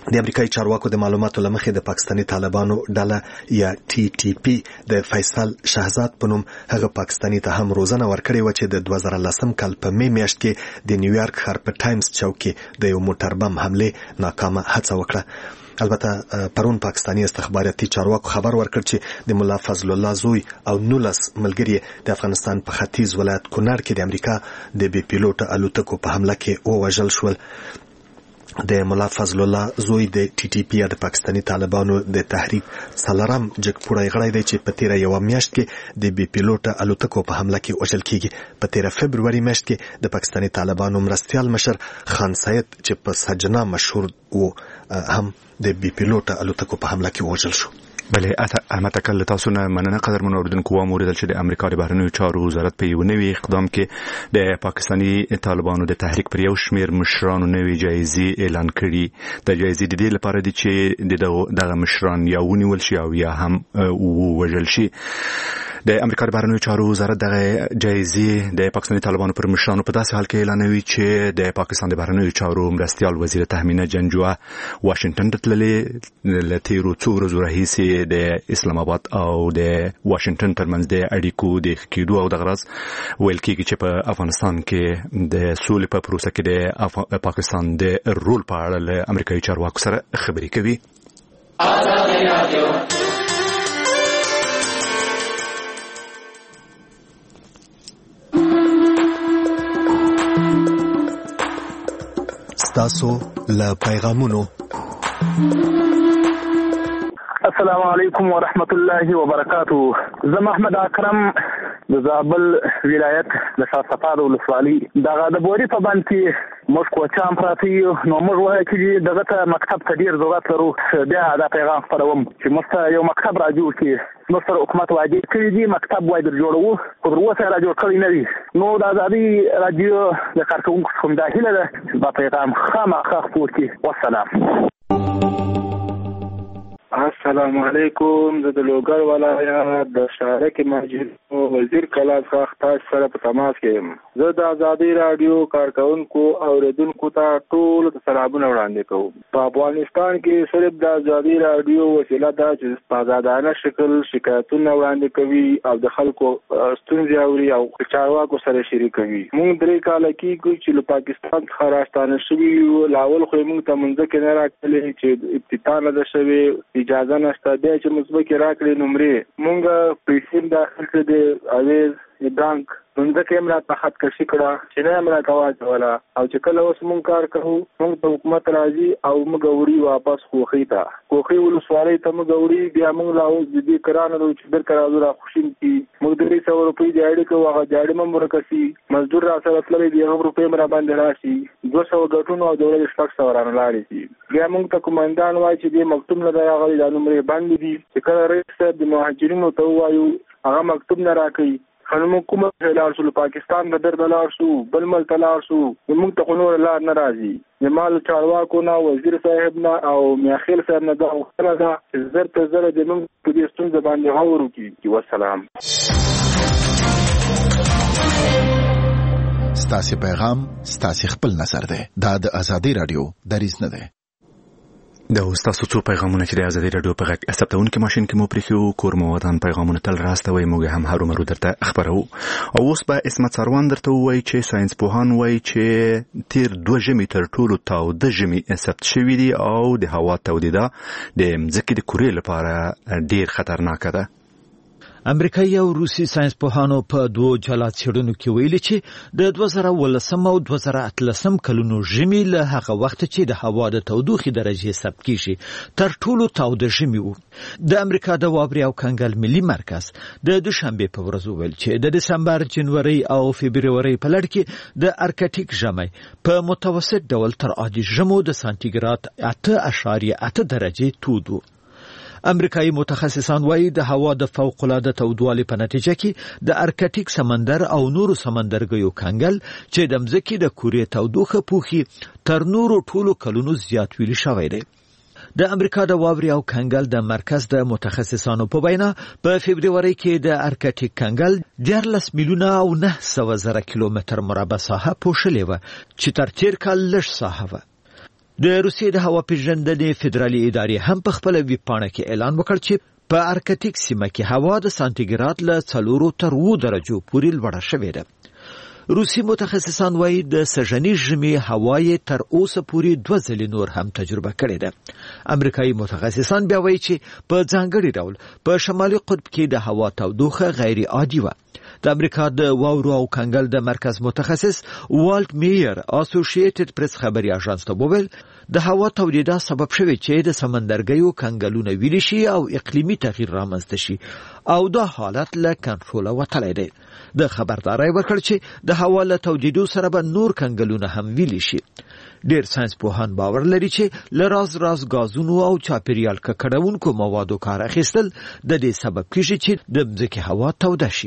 د امریکایي چارواکو د معلوماتو لمخې د پاکستاني طالبانو ډله یا ټي ټي پی د فیصل شهزاد په نوم هغه پاکستاني ته هم روزنه ورکړې و چې د دوه زره لسم کال په می میاشت کې د نیویارک ښار په ټایمز چوک کې د یو موټر بم حمله ناکامه هڅه وکړه. البته پرون پاکستاني استخباراتي چارواکو خبر ورکړ چې د مولا فضل الله زوی او نولس ملګري د افغانستان په ختیځ ولایت کونړ کې د امریکا د بي پیلوټ الوتکو په حمله کې ووژل شول. د مولا فضل الله زوی د ټي ټي پی د پاکستاني طالبانو د تحریک څلورم جګپوړی غړی دی چې په تیره یوه میاشت کې د بي پیلوټ الوتکو په حمله کې وژل کیږي. په تیره فبروري میاشت کې د پاکستاني طالبانو مرستیال مشر خان سید چې په سجنا مشهور و هم د بي پیلوټ الوتکو په حمله کې وژل شو. بله احمد تکل تاسو نه مننه قدرمن اوریدونکو واوریدل چې د امریکا د بهرنیو چارو وزارت په یو نوي اقدام کې د پاکستاني طالبانو د تحریک پر یو شمیر مشرانو نوي جایزې اعلان کړي. د جایزې د دې لپاره دي چې دغه مشران یا ونیول شي او یا هم ووژل شي. د امریکا د بهرنیو چارو وزارت دغه جایزې د پاکستاني طالبانو پر مشرانو په داسې حال کې اعلانوي چې د پاکستان د بهرنیو چارو مرستیال وزیر تهمینه جنجوه واشنگټن ته تللې له تیرو څو ورځو راهیسې د اسلام آباد او د واشنگټن ترمنځ د اړیکو د ښه کېدو او دغه راز ویل کېږي چې په افغانستان کې د سولې په پروسه کې د پاکستان د رول په اړه له امریکایي چارواکو سره خبرې کوي. ستاسو له پیغامونو. السلام علیکم ورحمت الله وبرکاته. زه محمد اکرم د زابل ولایت د شاهصفاد ولسوالۍ دغه د بوري په بند کې موږ کوچام پراته یو نو موږ وایو چې دغه ته مکتب ته ډېر ضرورت لرو. بیا دا پیغام خپروم چې موږ ته یو مکتب را جوړ کړي. موږ سره حکومت واجب کړي دي مکتب وای در جوړو خو تر اوسه را جوړ کړی نه وي. نو د ازادي راډیو د کارکوونکو څخه دا هیله ده چې دا پیغام خامخا خپور کړي. والسلام. السلام علیکم. زه د لوګر ولایت د شارک ماجد وزیر کلاس خاخ تاج سره په تماس کې یم. زه د ازادي رادیو کارکونکو او اوریدونکو ته ټول سلامونه وړاندې کوم. په افغانستان کې صرف د ازادي رادیو وسیله ده چې په آزادانه شکل شکایتونه وړاندې کوي او د خلکو ستونزې اوري او چارواکو سره شریکوي. موږ درې کاله کېږي چې له پاکستان څخه راستانه شوي یو. لاول خو موږ ته منځکې نه راکړلې چې ابتدا نه ده شوې اجازه نشته. بیا چې مثبت راکړي نمرې مونږ پیسې داخل کړې د اویز بانک منځکې هم راته خط کشي کړه چې نه هم راته واچوله او چې کله اوس مونږ کار کوو مونږ ته حکومت راځي او موږ وړي واپس کوخۍ ته کوخۍ ولسوالۍ ته موږ وړي. بیا مونږ لا اوس د دې کرانه ده چې درته راځو را خوشیم کي موږ درې سوه روپۍ دیاړي کوو هغه دیاړي هم ورکسي مزدور را سره تللی د هغه روپۍ هم را باندې راشي دوه سوه ګټونو او د ورځې شپږ سوه رانه لاړې شي. بیا مونږ ته قومندان وایي چې دې مکتوب نه دی راغلی دا نمرې بندې دي. چې کله رئیس صاحب د مهاجرینو ته ووایو هغه مکتوب نه راکوي. خو موږ کومه ځای لاړ شو پاکستان د درد لاړ شو بل ملک لاړ شو موږ ته خو نور لار نه راځي. د مال چارواکو نه وزیر صاحب نه او میاخیل صاحب نه دا غوښتنه ده چې زر تر زره د موږ په دې ستونزه باندې غور وکړي. والسلام. ستاسو پیغام ستاسو خپل نظر ده. دا د ازادي رادیو دریځ نه ده. د تاسو څو پیغامونه چې د ازادي رادیو په غږ ثبتونکو ماشين کې مو پریښو کور مو ودان پیغامونه تل راستوي موږ هم هرو مرو درته خبرو. او اوس به اسمت سروان درته وایي چې ساينس پوهان وایي چې تیر دوه ژمي تر ټولو تاو د ژمي ثبت شوی دي او د هوا تودیده د ځمکې د کورې لپاره ډیر خطرناک ده. امریکایي او روسي ساينس پوهانو په دوه جلا څېړنو کې ویلي چې د دوه زره ولسم او دوه زره اتلسم کلونو ژمي له هغه وخت چې د هوا د تودوخې درجه ثبت کیږي تر ټولو تاوده ژمي وو. د امریکا د واورې او کنګل ملي مرکز د دوشنبه په ورځ ویل چې د دسمبر جنوري او فبروري په لړ کې د ارکټیک ژمي په متوسط ډول تر عادي ژمو د سانتیګراد اته اعشاریه اته درجه تود وو. امریکایي متخصصان وایي د هوا د فوق العاده تودوالي په نتیجه کې د ارکټیک سمندر او نورو سمندرګیو کنګل چې د مځکې د کورې تودوخه پوخي تر نورو ټولو کلونو زیات ویلي شوی دی. د امریکا د واورې او کنګل د مرکز د متخصصانو په وینا په فبروري کې د ارکټیک کنګل دیارلس میلیونه او نه سوه زره کیلومتر مربع ساحه پوښلې وه چې تر تیر کال لږ ساحه وه. د روسیې د هوا پیژندنې فدرالي ادارې هم په خپل ویب پاڼه کې اعلان وکړ چې په ارکټیک سیمه کې هوا د سانتیګراد له څلورو تر اووه درجو پورې لوړه شوې ده. روسي متخصصان وایي د سږني ژمي هوا یې تر اوسه پورې دوه ځلې نور هم تجربه کړې ده. امریکایي متخصصان بیا وایي چې په ځانګړي ډول په شمالي قطب کې د هوا تودوخه غیر عادي وه. د امریکا د واورو او کنګل د مرکز متخصص والټ میر اسوسییټډ پریس خبري اژانس ته وویل د هوا تودیدا سبب شوی چې د سمندرګیو کنګلونه ویلي شي او اقلیمي تغییر رامنځته شي او دا حالت له کنټروله وتلی دی. د خبرداري ورکړ چې د هوا له تودیدو سره به نور کنګلونه هم ویلي شي. ډیر ساينس پوهان باور لري چې لراز راز غازونو او چاپیریال ککړونکو موادو کار اخیستل د دې سبب کیږي چې د ځمکې هوا توده شي.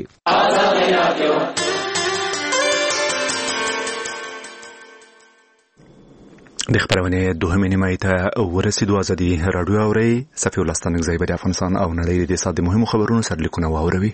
د خبرونه دوهمې نیمه ته ورسېدو. ازادي رادیو اوري صفي الله ستانکزی په افغانستان او نړۍ د ساده مهمو خبرونو سرلیکونه واوروي.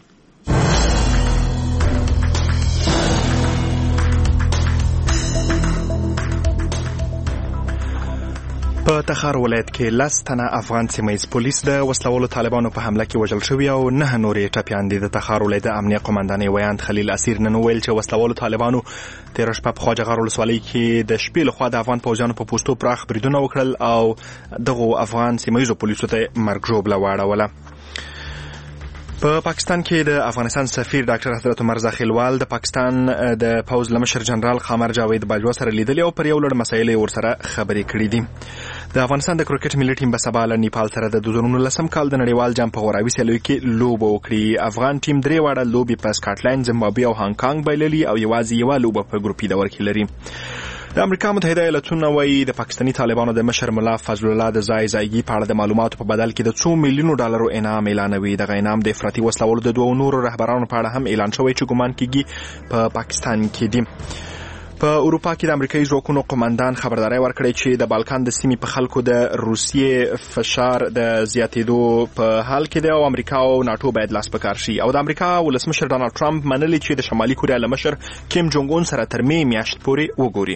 په تخار ولایت کې لس تنه افغان سیمه‌ییز پولیس د وسلوالو طالبانو په حمله کې وژل شوي او نه نورې ټپیان دي. د تخار ولایت امنیه قومندان ویاند خلیل اسیر نن ویل چې وسلوالو طالبانو تیر شپه په خواجه غار ولسوالۍ کې د شپې لخوا د افغان پوځیانو په پوسټو پراخ بریدونه وکړل او دغه افغان سیمه‌ییزو پولیسو ته مرګ ژوبله واړوله. په پاکستان کې د افغانستان سفیر ډاکټر حضرت عمر زاخیلوال د پاکستان د پوز لمشر جنرال قمر جاوید باجوا سره لیدلي او پر یو لړ مسایل ورسره خبرې کړې دي. د افغانستان د کرکټ ملي ټیم به سبا له نیپال سره د دوه زره نولسم کال د نړیوال جام په غوراوي سیالیو کې لوبه وکړي. افغان ټیم درې واړه لوبې په سکاټلند، زیمبابوې او هانګ کانګ بایللي او یوازې یوه لوبه په ګروپي دور کې لري. د امریکا متحده ایالاتونو وايي د پاکستاني طالبانو د مشر ملا فضل الله د ځای ځایګي په اړه د معلوماتو په بدل کې د څو میلیونو ډالرو انعام اعلانوي. دغه انعام د افراطي وسلوالو د دوه نورو رهبرانو په اړه هم اعلان شوی چې ګمان کیږي په پا پاکستان کې دي. په اروپا کې د امریکایي ځواکونو قومندان خبرداري ورکړې چې د بالکان د سیمې په خلکو د روسیې فشار د زیاتېدو په حال کې دی او امریکا او ناتو باید لاس په کار شي. او د امریکا ولسمشر ډانلډ ټرمپ منلي چې د شمالي کوریا له مشر کیم جونګ اون سره تر مې میاشت پورې وګوري.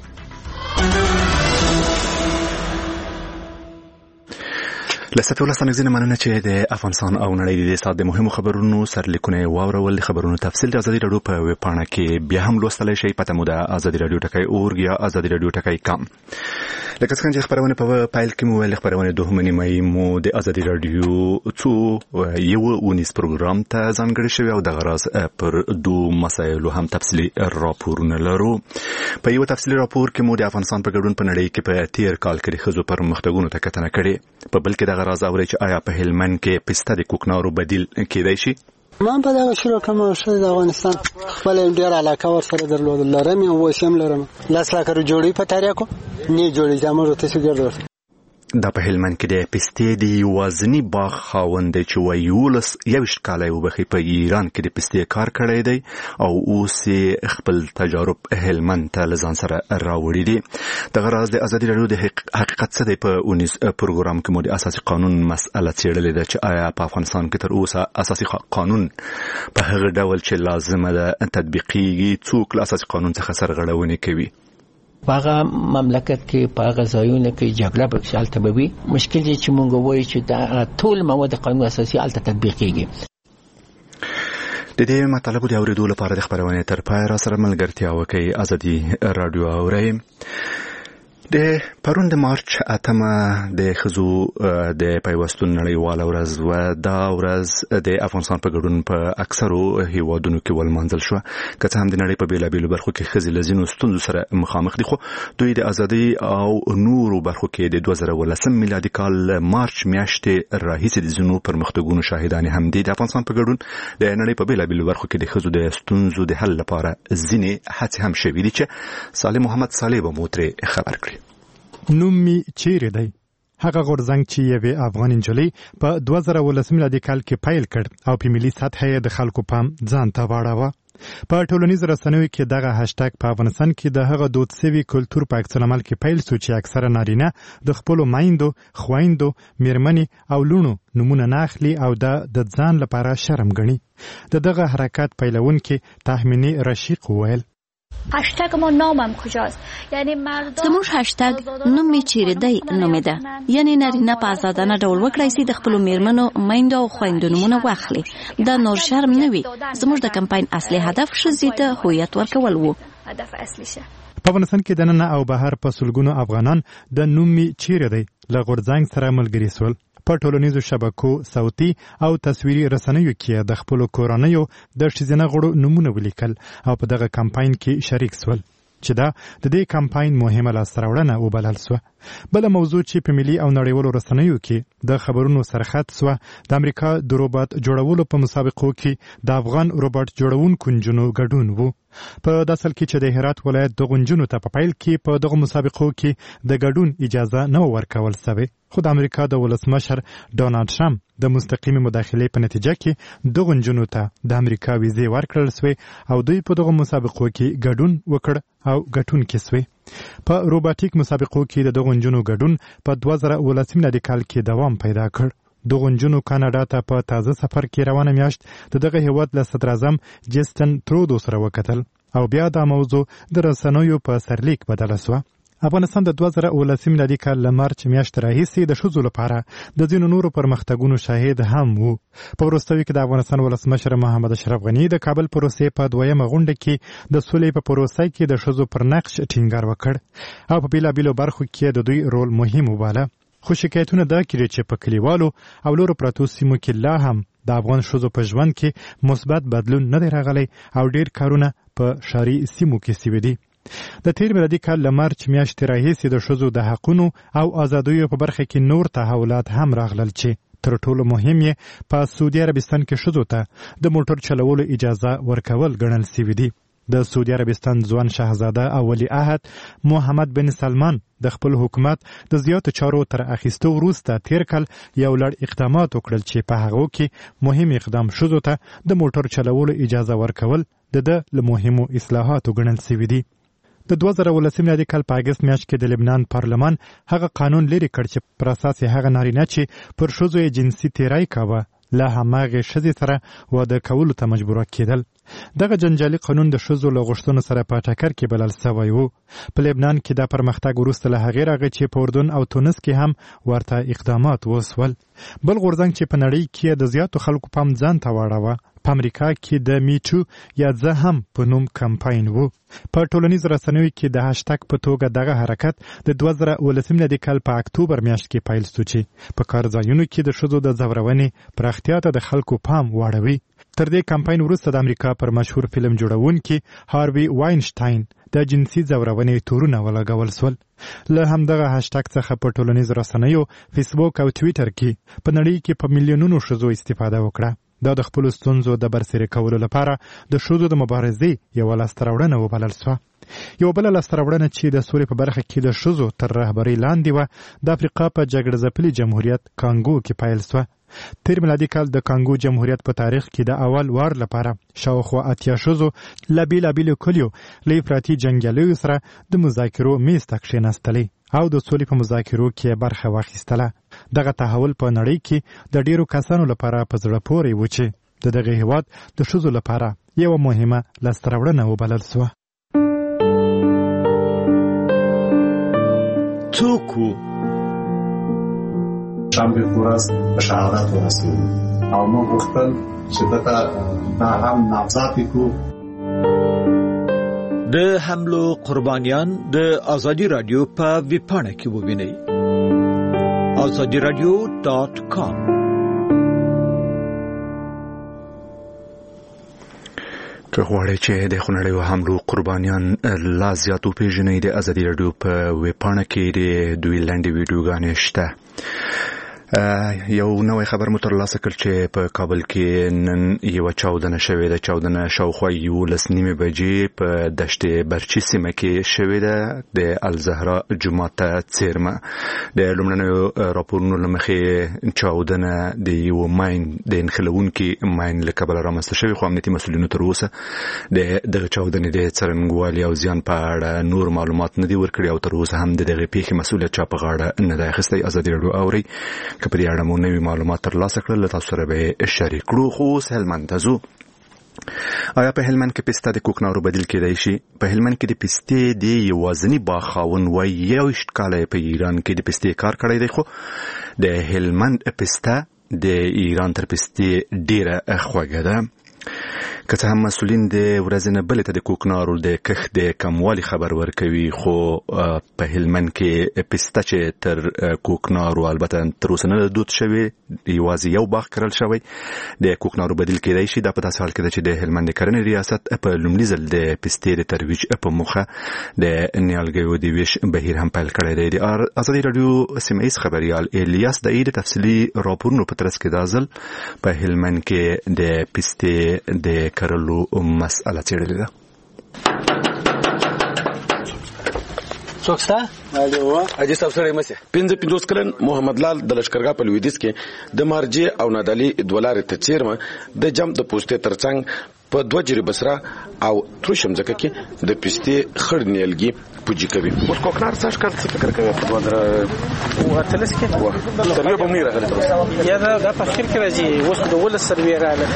لسته ولسانه زینه مننه چې د افغانستان او نړۍ د ساده مهمو خبرونو سرلیکونه واورول. خبرونو تفصیل د ازادي رادیو په ویب پاڼه کې بیا هم لوستلای شئ. پته مو د ازادي رادیو ټکی اورګ یا ازادي رادیو ټکی کام. لکه څنګه چې خبرونه په پایل کې مو ویل خبرونه دوه نیمه مو د ازادي رادیو څو یو ونیس پروګرام ته ځانګړی شوی او د غراز پر دوه مسایلو هم تفصیلی راپورونه لرو. په یو تفصیلی راپور کې مو د افغانستان په ګډون په نړۍ کې په تیر کال کې خزو پر مختګونو ته کتنه کړې. په بل کې د غراز اوري چې آیا په هلمند کې پسته د کوکنارو بدیل کېدای شي. من په دغه شروع کوم چې د افغانستان خپل ډیر علاقه ورسره درلود لرم او وسیم لرم لاس لا کړو جوړی په تاریخو نه جوړی زموږ ته څه ګرځي. دا په هلمند کې د پستې دی وزنی باغ خاوند چې ویولس یوش کال یو بخي په ایران کې د پستې کار کړی دی او اوس خپل تجارب هلمند ته لزان سره راوړي دي. د غراز د ازادي رادیو د حقیقت څخه په اونیس پروګرام کې مو د اساسي قانون مسأله څېړلې ده چې آیا په افغانستان کې تر اوسه اساسي قانون په هغه ډول چې لازمه ده تطبیقيږي څوک له اساسي قانون څخه سرغړونه کوي. باغه مملکت کې په غزایونه کې جګړه بکشال تبوي مشکل دي چې مونږ وایو چې دا ټول مواد قانون اساسي الته تطبیق کیږي. د دې مطلب د اوریدو لپاره د خبرونه تر پای را سره ملګرتیا وکړي. ازادي رادیو اوري د پرون د مارچ اتمه د خزو د پیوستون نړیواله ورځ و. دا ورځ د افغانستان په ګډون په اکثرو هیوادونو کې ولمانځل شو. که څه هم د نړۍ په بیلابیلو برخو کې ښځې له ځینو ستونزو سره مخامخ دي خو دوی د ازادۍ او نورو برخو کې د دوه زره ولسم میلادي کال مارچ میاشتې راهیسې د ځینو پرمختګونو شاهدانې هم دي. د افغانستان په ګډون د نړۍ په بیلابیلو برخو کې د ښځو د ستونزو د حل لپاره ځینې هڅې هم شوي دي چې صالح محمد صالح به مو ترې خبر کړي. نوم می چیرې دی؟ هغه غورځنګ چې یوې افغان نجلۍ په دوه زره ولسم میلادي کال کې پیل کړ او په ملي سطح یې د خلکو پام ځان ته واړاوه. په ټولنیز رسنیو کې دغه هاشټګ په افغانستان کې د هغه دود سوي کلچر په عکس العمل کې پیل سو چې اکثره نارینه د خپل مایندو، خويندو، میرمنې او لونو نمونه ناخلي او د ځان لپاره شرم ګڼي. د دغه حرکت پیلون کې تحمینی رشیق ویل هشتگ ما نامم کجاست، یعنی مردم زموږ هشتگ نوم می چیرې دی نومې ده، یعنی نارینه په آزادانه ډول وکړای شي د خپل میرمنو میندو او خویندو نومونه واخلي. دا نور شرم نه وي. زموږ د کمپاین اصلي هدف ښځې ته هویت ورکول وو. هدف اصلي شه په افغانستان کې د نن او بهر په سلګونو افغانان د نوم می چیرې دی له غورځنګ سره ملګري سول. په ټولنیزو شبکو، صوتي او تصویري رسنیو کې د خپل کورنیو د ښځینه غړو نومونه ولیکل او په دغه کمپاین کې شریک سول چې دا د دې کمپاین مهمه لاسته راوړنه وبلل سوه. بله موضوع چې په ملي او نړیوالو رسنیو کې د خبرونو سرخط سوه د امریکا د روباټ جوړولو په مسابقو کې د افغان روباټ جوړونکو نجونو ګډون وو. په داسې حال کې چې د هرات ولایت دغو نجونو ته په پیل کې په دغو مسابقو کې د ګډون اجازه نه ورکول سوې، خو د امریکا د ولسمشر ډونالډ ټرمپ د مستقیمې مداخلې په نتیجه کې دغو نجونو ته د امریکا ویزې ورکړل سوې او دوی په دغو مسابقو کې ګډون وکړ او ګټونکې سوې. په روباټیک مسابقو کې د دغو نجونو ګډون په دوه زره اوولس میلادي کال کې دوام پیدا کړ. دغو نجونو کاناډا ته په تازه سفر کې روانه میاشت د دغه هیواد له صدر اعظم جسټن ترودو سره وکتل او بیا دا موضوع د رسنیو په سرلیک بدله سوه. افغانستان د دوه زره اوولس میلادي کال له مارچ میاشتې راهیسې د ښځو لپاره د ځینو نورو پرمختګونو شاهد هم وو. په وروستیو کې د افغانستان ولسمشر محمد اشرف غني د کابل پروسې په دویمه غونډه کې د سولې په پروسه کې د ښځو پر نقش ټینګار وکړ او په بېلابېلو برخو کې د دوی رول مهم وباله. خو شکایتونه دا کړي چې په کلیوالو او لورو پرتو سیمو کې لا هم د افغان ښځو په ژوند کې مثبت بدلون نه دی راغلی او ډېر کارونه په ښاري سیمو کې سوي دي. د تیر میلادي کال له مارچ میاشتې راهیسې د ښځو د حقونو او ازادیو په برخه کې نور تحولات هم راغلل چې تر ټولو مهم یې په سعودي عربستان کې ښځو ته د موټر چلولو اجازه ورکول ګڼل سوي دي. د سعودي عربستان ځوان شاهزاده او ولیعهد محمد بن سلمان د خپل حکومت د زیاتو چارو تر اخیستو وروسته تیر کال یو لړ اقدامات وکړل چې په هغو کې مهم اقدام ښځو ته د موټر چلولو اجازه ورکول د ده له مهمو اصلاحاتو ګڼل سوي دي. د دوه زره اوولس میلادي کال په اګست میاشت کې د لبنان پارلمان هغه قانون لرې کړ چې پر اساس یې هغه نارینه چې پر ښځو یې جنسي تیری کاوه له هماغې ښځې سره واده کولو ته مجبوره کېدل. دغه جنجالي قانون د ښځو له غوښتنو سره په ټکر کې بلل سوی و. په لبنان کې دا پرمختګ وروسته له هغې راغی چې په اردن او تونس کې هم ورته اقدامات وسول. بل غورځنګ چې په نړۍ کې د زیاتو خلکو پام ځان ته واړوه په امریکا کې د میټو یا زه هم په نوم کمپاین وو. په ټولنیز رسنیو کې د هاشتګ په توګه دغه حرکت د دوه زره اوولس میلادي کال په اکتوبر میاشت کې پیل سو چې په کارځایونو کې د ښځو د ځورونې پراختیا ته د خلکو پام واړوي. تر دې کمپاین وروسته د امریکا پر مشهور فلم جوړونکي هاروي واینشټاین د جنسي ځورونې تورونه ولګول سول. له همدغه هاشتګ څخه په ټولنیز رسنیو فیسبوک او ټویټر کې په نړۍ کې په میلیونونو ښځو استفاده وکړه. دا د خپلو ستونزو د برسېره کولو لپاره د ښځو د مبارزې یوه لاسته راوړنه وبلل سوه. یوه بله لاسته راوړنه چې د سولې په برخه کې د ښځو تر رهبرۍ لاندې وه د افریقا په جګړه ځپلي جمهوریت کانګو کې پیل سوه. تیر میلادي کال د کانګو جمهوریت په تاریخ کې د اول وار لپاره شاوخوا اتیا ښځو له بېلابېلو کلیو له افراطي جنګیالیو سره د مذاکرو میز ته کښېناستلې او د سولې په مذاکرو کې برخه واخیستله. دغه تحول په نړۍ کې د ډیرو کسانو لپاره په زړه پورې و چې د دغه هیواد د ښځو لپاره یوه مهمه لاسته راوړنه وبلل سوه. څوک وو؟ شام فورس په شهادت ورسېدو او موږ غوښتل چې دته دا هم نامزد کړو. د حملو قربانیان د ازادي رادیو په ویبپاڼه کې ووینئ. ازادي رادیو ډاټ کام. که غواړئ چې د خونړیو حملو قربانیان لا زیات وپېژنئ د ازادي رادیو په ویبپاڼه کې د دوی لنډې ویډیوګانې شته. یو نوې خبر مو ترلاسه کړ چې په کابل کې نن یوه چاودنه شوې ده. چاودنه شاوخوا یولس نیمې بجې په دشت برچي سیمه کې شوې ده د الزهرا جومات ته څیرمه. د لومړنیو راپورونو له مخې چاودنه د یوه ماین د انخلوونکي ماین له کبله رامنځته شوې، خو امنیتي مسؤلینو تر اوسه د دغه چاودنې د څرنګوالي او زیان په اړه نور معلومات نه دي ورکړي او تر اوسه هم د دغې پیښې مسؤلیت چا په غاړه نه دی اخیستی. ازادي راډیو اورئ که په دې اړه مو نوي معلومات ترلاسه کړل له تاسو سره به یې شریک کړو. خو اوس هلمند ته ځو. آیا په هلمند کې پسته د کوکنارو بدیل کېدای شي؟ په هلمند کې د پستې د یوازینی باغ خاوند وایي یوویشت کاله په ایران کې د پستې کار کړی دی، خو د هلمند پسته د ایران تر پستې ډیره خوږه ده. که څه هم مسؤلین د ورځې نه بلې ته د کوکنارو د کښت د کموالي خبر ورکوي، خو په هلمند کې پسته چې تر کوکنارو البته تر اوسه نه دود شوی، یوازې یو باغ کرل شوی، د کوکنارو بدیل کېدای شي. دا په داسې حال کې ده چې د هلمند د کرنې ریاست په لومړي ځل د پستې د ترویج په موخه د نیالګیو د ویش بهیر هم پیل کړی دی. د ازادي راډیو سیمه ایز خبریال الیاس د عید تفصیلي راپورونو په ترڅ کې دا ځل په هلمند کې د پستې د کرلو مسأله څېړلې ده. څوک ستا؟ حاجي صاحب سره مسه پنځه پنځوس کلن محمد لال د لشکرګاه په لویدیځ کې د مارجې او نادالي دوه لارې ته څیرمه د جم د پوستې ترڅنګ په دوه جری بسرا او تروشم ځکه کې د پستې خړ نیلګي پوجي کوي. اوس کوکنار څه ښکار څه فکر کوي په دوه درې او اتلس کې سروي به مې راغلی یا دا په اخر کې راځي. اوس د ول سروي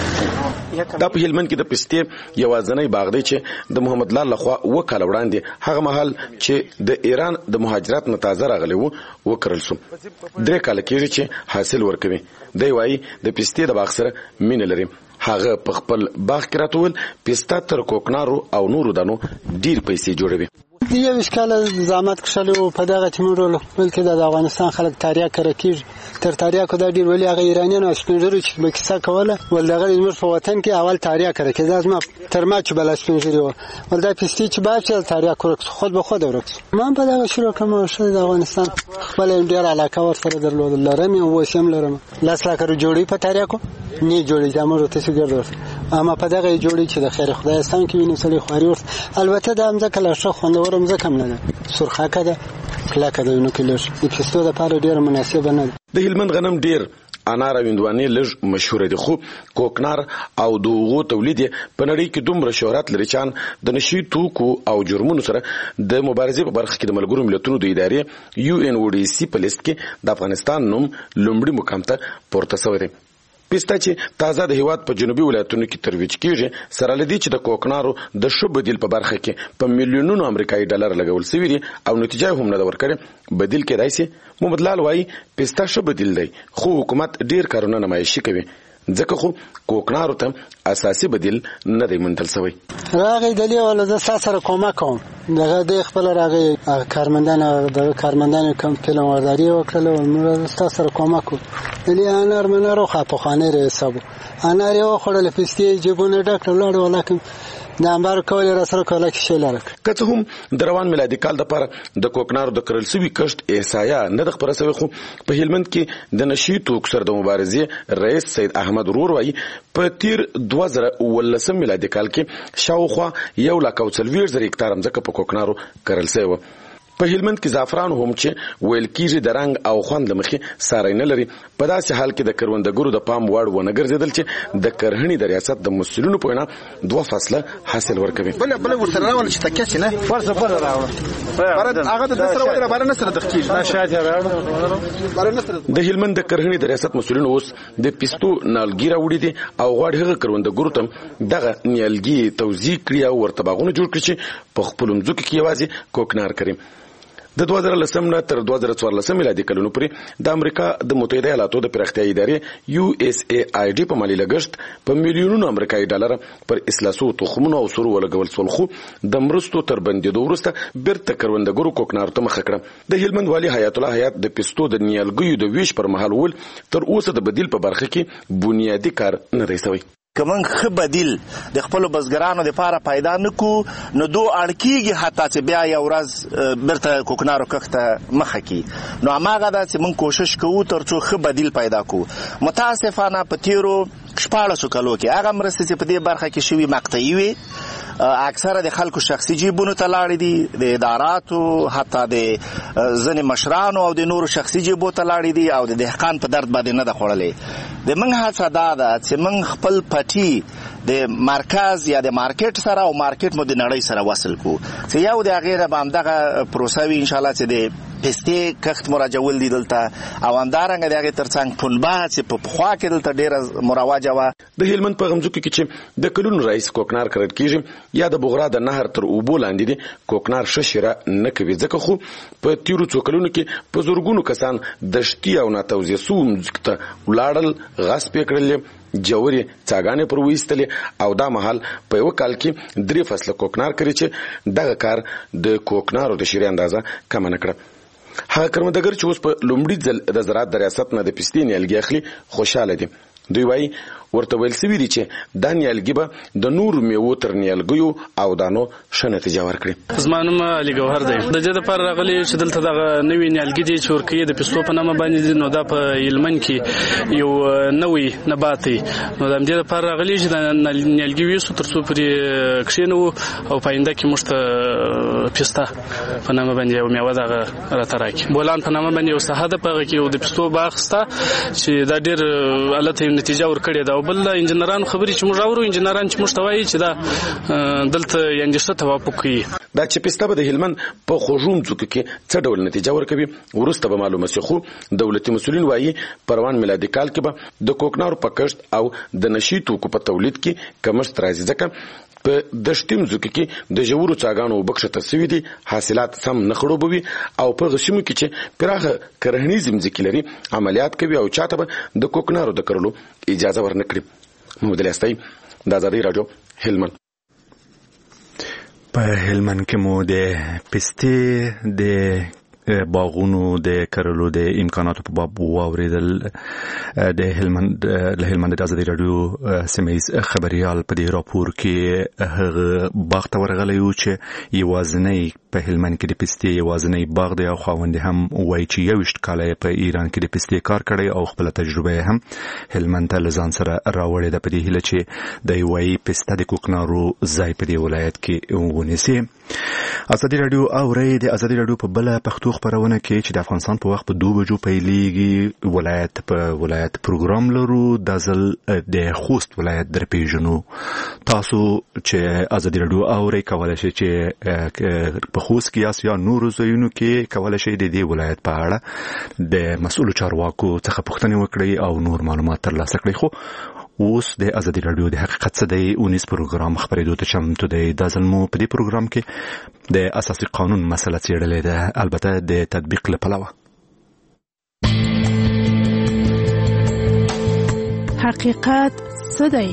راغلی دا په هلمند کې د پستې یوازینی باغ دی چې د محمد لال لخوا وکاله وړاندې هغه مهال چې د ایران د مهاجرت نه تازه راغلی وو وکرل شو. درې کاله کېږي چې حاصل ورکوي. دی وایي د پستې د باغ سره مینه لري. هغه په خپل باغ کې راټول پسته تر کوکنارو او نورو دانو ډیر پیسې جوړوي. یو اشکال زحمت کښلو په دغه تیمورولو بلکې د افغانستان خلک تاریخ کړه کیږي تر تاریخ کو دا ډیر ولی هغه ایرانیان او سپینځرو چې به کیسه کوله ول دغه زموږ په وطن کې اول تاریخ کړه کې لازم تر ما چې بل سپینځري و ول دا پستی چې با چې تاریخ کړ خود به خود ورکس. ما په دغه شروع کوم شو د افغانستان خپل ډیر علاقه ورسره درلود لرم او وسیم لرم لاس لا کړو جوړي په تاریخ کو نه جوړي زموږ ته څه ګرځي اما په دغه جوړي چې د خیر خدایستان کې ویني سړي خواري ورس البته د امزه کله شو خوندور امزه کم نه ده سرخه کده کلاکه ده نو کلش د پستو د پاره ډیر مناسب نه ده. د هلمند غنم ډیر انار او وندوانې لږ مشهور دي خو کوکنار او دغه تولید په نړۍ کې دومره شهرت لري چې د نشي توکو او جرمونو سره د مبارزې په برخه کې د ملګرو ملتونو د ادارې یو ان او ډي سي په لیست کې د افغانستان نوم لومړی مقام ته پورته شوی دی. پسته چې تازه د هیواد په جنوبي ولایتونو کې ترویج کیږي سره لدی چې د کوکنارو د شو بدیل په برخه کې په میلیونونو امریکایي ډالر لګول شوی دی او نتیجه هم نه ورکړي. بدیل کې راځي محمد لال وایي پسته شو بدیل دی خو حکومت ډیر کارونه نمایشي کوي ځکه خو کوکنارو ته اساسي بدیل نه دی منتل شوی. راغی دلی ول د سره کومک کوم دغه د خپل راغی کارمندان د کارمندان کم فلم ورداری وکړل او موږ سره کومک دلی انار منارو خاطو خانه حساب انار یو خړل پستې جبونه ډاکټر لاړ ولکه د امبار کول را سره کوله کې شیلاره کته هم دروان میلادي کال د پر د کوکنارو د کرل سوي کشت احصایا نه د خبره سوي خو په هلمند کې د نشي توک سره د مبارزې رئیس سید احمد ورور وایي په تیر دوه زره ولسم میلادي کال کې شاوخوا یو لک او څلوېښت زره هکتار ځمکه په کوکنارو کرل سوي. په هلمند کې زعفران هم چې ویل کیږي د رنگ او خوند لمخې ساري نه لري. په داسې حال کې د کروندګرو د پام وړ ونه ګرځیدل چې د کرهڼې د ریاست د مسؤلینو په وینا دوه فصله حاصل ورکوي. بل بل ورسره راول چې تکې نه ورسره بل راول هغه د سره ودره بار نه سره د کیږي. د هلمند د کرهڼې د ریاست مسؤلینو اوس د پستو نالګي راوړي دي او غواړي هغه کروندګرو ته دغه نیالګي توزیع کړي او ورته باغونه جوړ کړي چې په خپل ځمکو کې یوازې کوکنار کري. د دوه زره لسم نه تر دوه زره څوارلسم میلادي کلونو پورې د امریکا د متحده ایالاتو د پراختیا ادارې یو اس ای آی ډي په مالي لګښت په میلیونونو امریکایي ډالر پر اصلاحو تخمونو او سرو ولګول شول خو د مرستو تر بندیدو وروسته بیرته کروندګرو کوکنارو ته مخه کړه. د هلمند والي حیات الله حیات د پستو د نیالګیو د ویش پر مهال ول تر اوسه د بدیل په برخه کې بنیادی کار نه دی شوی. کمن خ بدیل د خپل بزګرانو د لپاره پیدا نکو نو دو اړکیږي حتی چې بیا یو ورځ برته کوکنارو کښته مخه کی نو هغه دا چې مونږ کوشش کوو ترڅو خ بدیل پیدا کو. متاسفانه په تیرو شپاړسو کلو کې هغه مرستې چې په دې برخه کې شوي مقطعي وي اکثره د خلکو شخصي جیبونو ته لاړې دي د اداراتو حتی د ځینې مشرانو او د نورو شخصي جیبو ته لاړې دي او د دهقان په درد باندې نه ده خوړلې. د موږ هڅه دا ده چې موږ خپل پټي د مرکز یا د مارکیټ سره او مارکیټ مو د نړۍ سره وصل کو چې یو د هغې نه به همدغه پروسه وي انشاءالله چې د پستې کښت مراجعول دي دلته او همدارنګه د هغې تر څنګ پنبه چې په پخوا کې دلته ډېره مروجه وه. د هلمند په غمزو کې چې د کلونو رئیس کوکنار کرل کېږي یا د بغرا د نهر تر اوبو لاندې دي کوکنار ښه شیره نه کوي، ځکه خو په تیرو څو کلونو کې په زرګونو کسان دشتي او ناتوزیع سوو مځکو ته ولاړل، غصب یې کړلې، جوړې څاګانې پر ویستلې او دا مهال په یو کال کې درې فصله کوکنار کړي چې دغه کار د کوکنارو د شیرې اندازه کمه نه کړه. هغه کروندګر چې اوس په لومړي ځل د زراعت د ریاست نه د پستې نیالګي اخلي خوشحاله دي. دوی وایي ورته ویل سوي دي چې دا نیالګي به د نورو میوو تر نیالګیو او دانو ښه نتیجه ورکړي. زما نوم علي ګوهر دی. د دې دپاره راغلی چې دلته دغه نوي نیالګي دي چې ورکوي د پستو په نامه باندې دي، نو دا په هلمند کې یو نوی نبات دی. نو د همدې دپاره راغلي چې د نیالګي ویسو تر څو پرې کښېنوو او په آینده کې موږ ته پسته په نامه باندې یو میوه دغه راته راکړي. بولان په نامه باندې یو ساحه ده، په هغه کې یو د پستو باغ شته چې دا ډېر الته نتیجه ورکړې ده. او بل انجنیران خبرې چې موږ اورو، انجنیران چې موږ ته وایي چې دا دلته یعنې ښه توافق کوي. دا چې پسته به د هلمند په خوږو مځکو کې څه ډول نتیجه ورکوي وروسته به معلومه شي، خو دولتي مسؤلین وایي پروان میلادي کال کې به د کوکنارو په کښت او د نشي توکو په تولید کې کمښت راځي، ځکه په دشتي مځکو کې د ژورو څاګانو اوبه کښته سوي دي، حاصلات سم نه خړوبوي او په هغه سیمو کې چې پراخه کرهنیزې مځکې لري عملیات کوي او چاته به د کوکنارو د کرلو اجازه ورنکړي. محمد علي استایي، د ازادۍ راډیو، هلمند. په هلمند کې مو د پستې د باغونو د کرلو د امکاناتو په باب واوریدل. د هلمند له هلمند د ازادۍ راډیو سیمه‌یز خبريال په دې راپور کې هغه باغ ته ورغلی و چې یوازینی په هلمند کې د پستې یوازینی باغ دی او خاوند هم وایي چې یوویشت کاله په ایران کې د پستې کار کړی او خپله تجربه هم هلمند ته له ځان سره راوړې ده په دې هیله چې دی وایي پسته د کوکنارو ځای په دې ولایت کې ونیسي. ازادي راډیو اورئ د ازادي راډیو په بله پښتو خپرونه کې چې د افغانستان په وخت په دوه بجو پیلیږي ولایت په ولایت پروګرام لرو. د ځل د خوست ولایت در پیژنو. تاسو چې ازادي راډیو اورئ کولای شئ چې په خوست کې یاست یا نورو ځایونو کې کولای شئ د دې ولایت په اړه د مسؤلو چارواکو څخه پوښتنې وکړئ او نور معلومات ترلاسه کړئ. خو اوس د ازادي راډیو د حقیقت څه دی اونیس پروګرام خبرېدو ته چمتو دی. دا ځل مو په دې پروګرام کې د اساسي قانون مسله څېړلې ده، البته د تطبیق له پلوه. حقیقت څه دی؟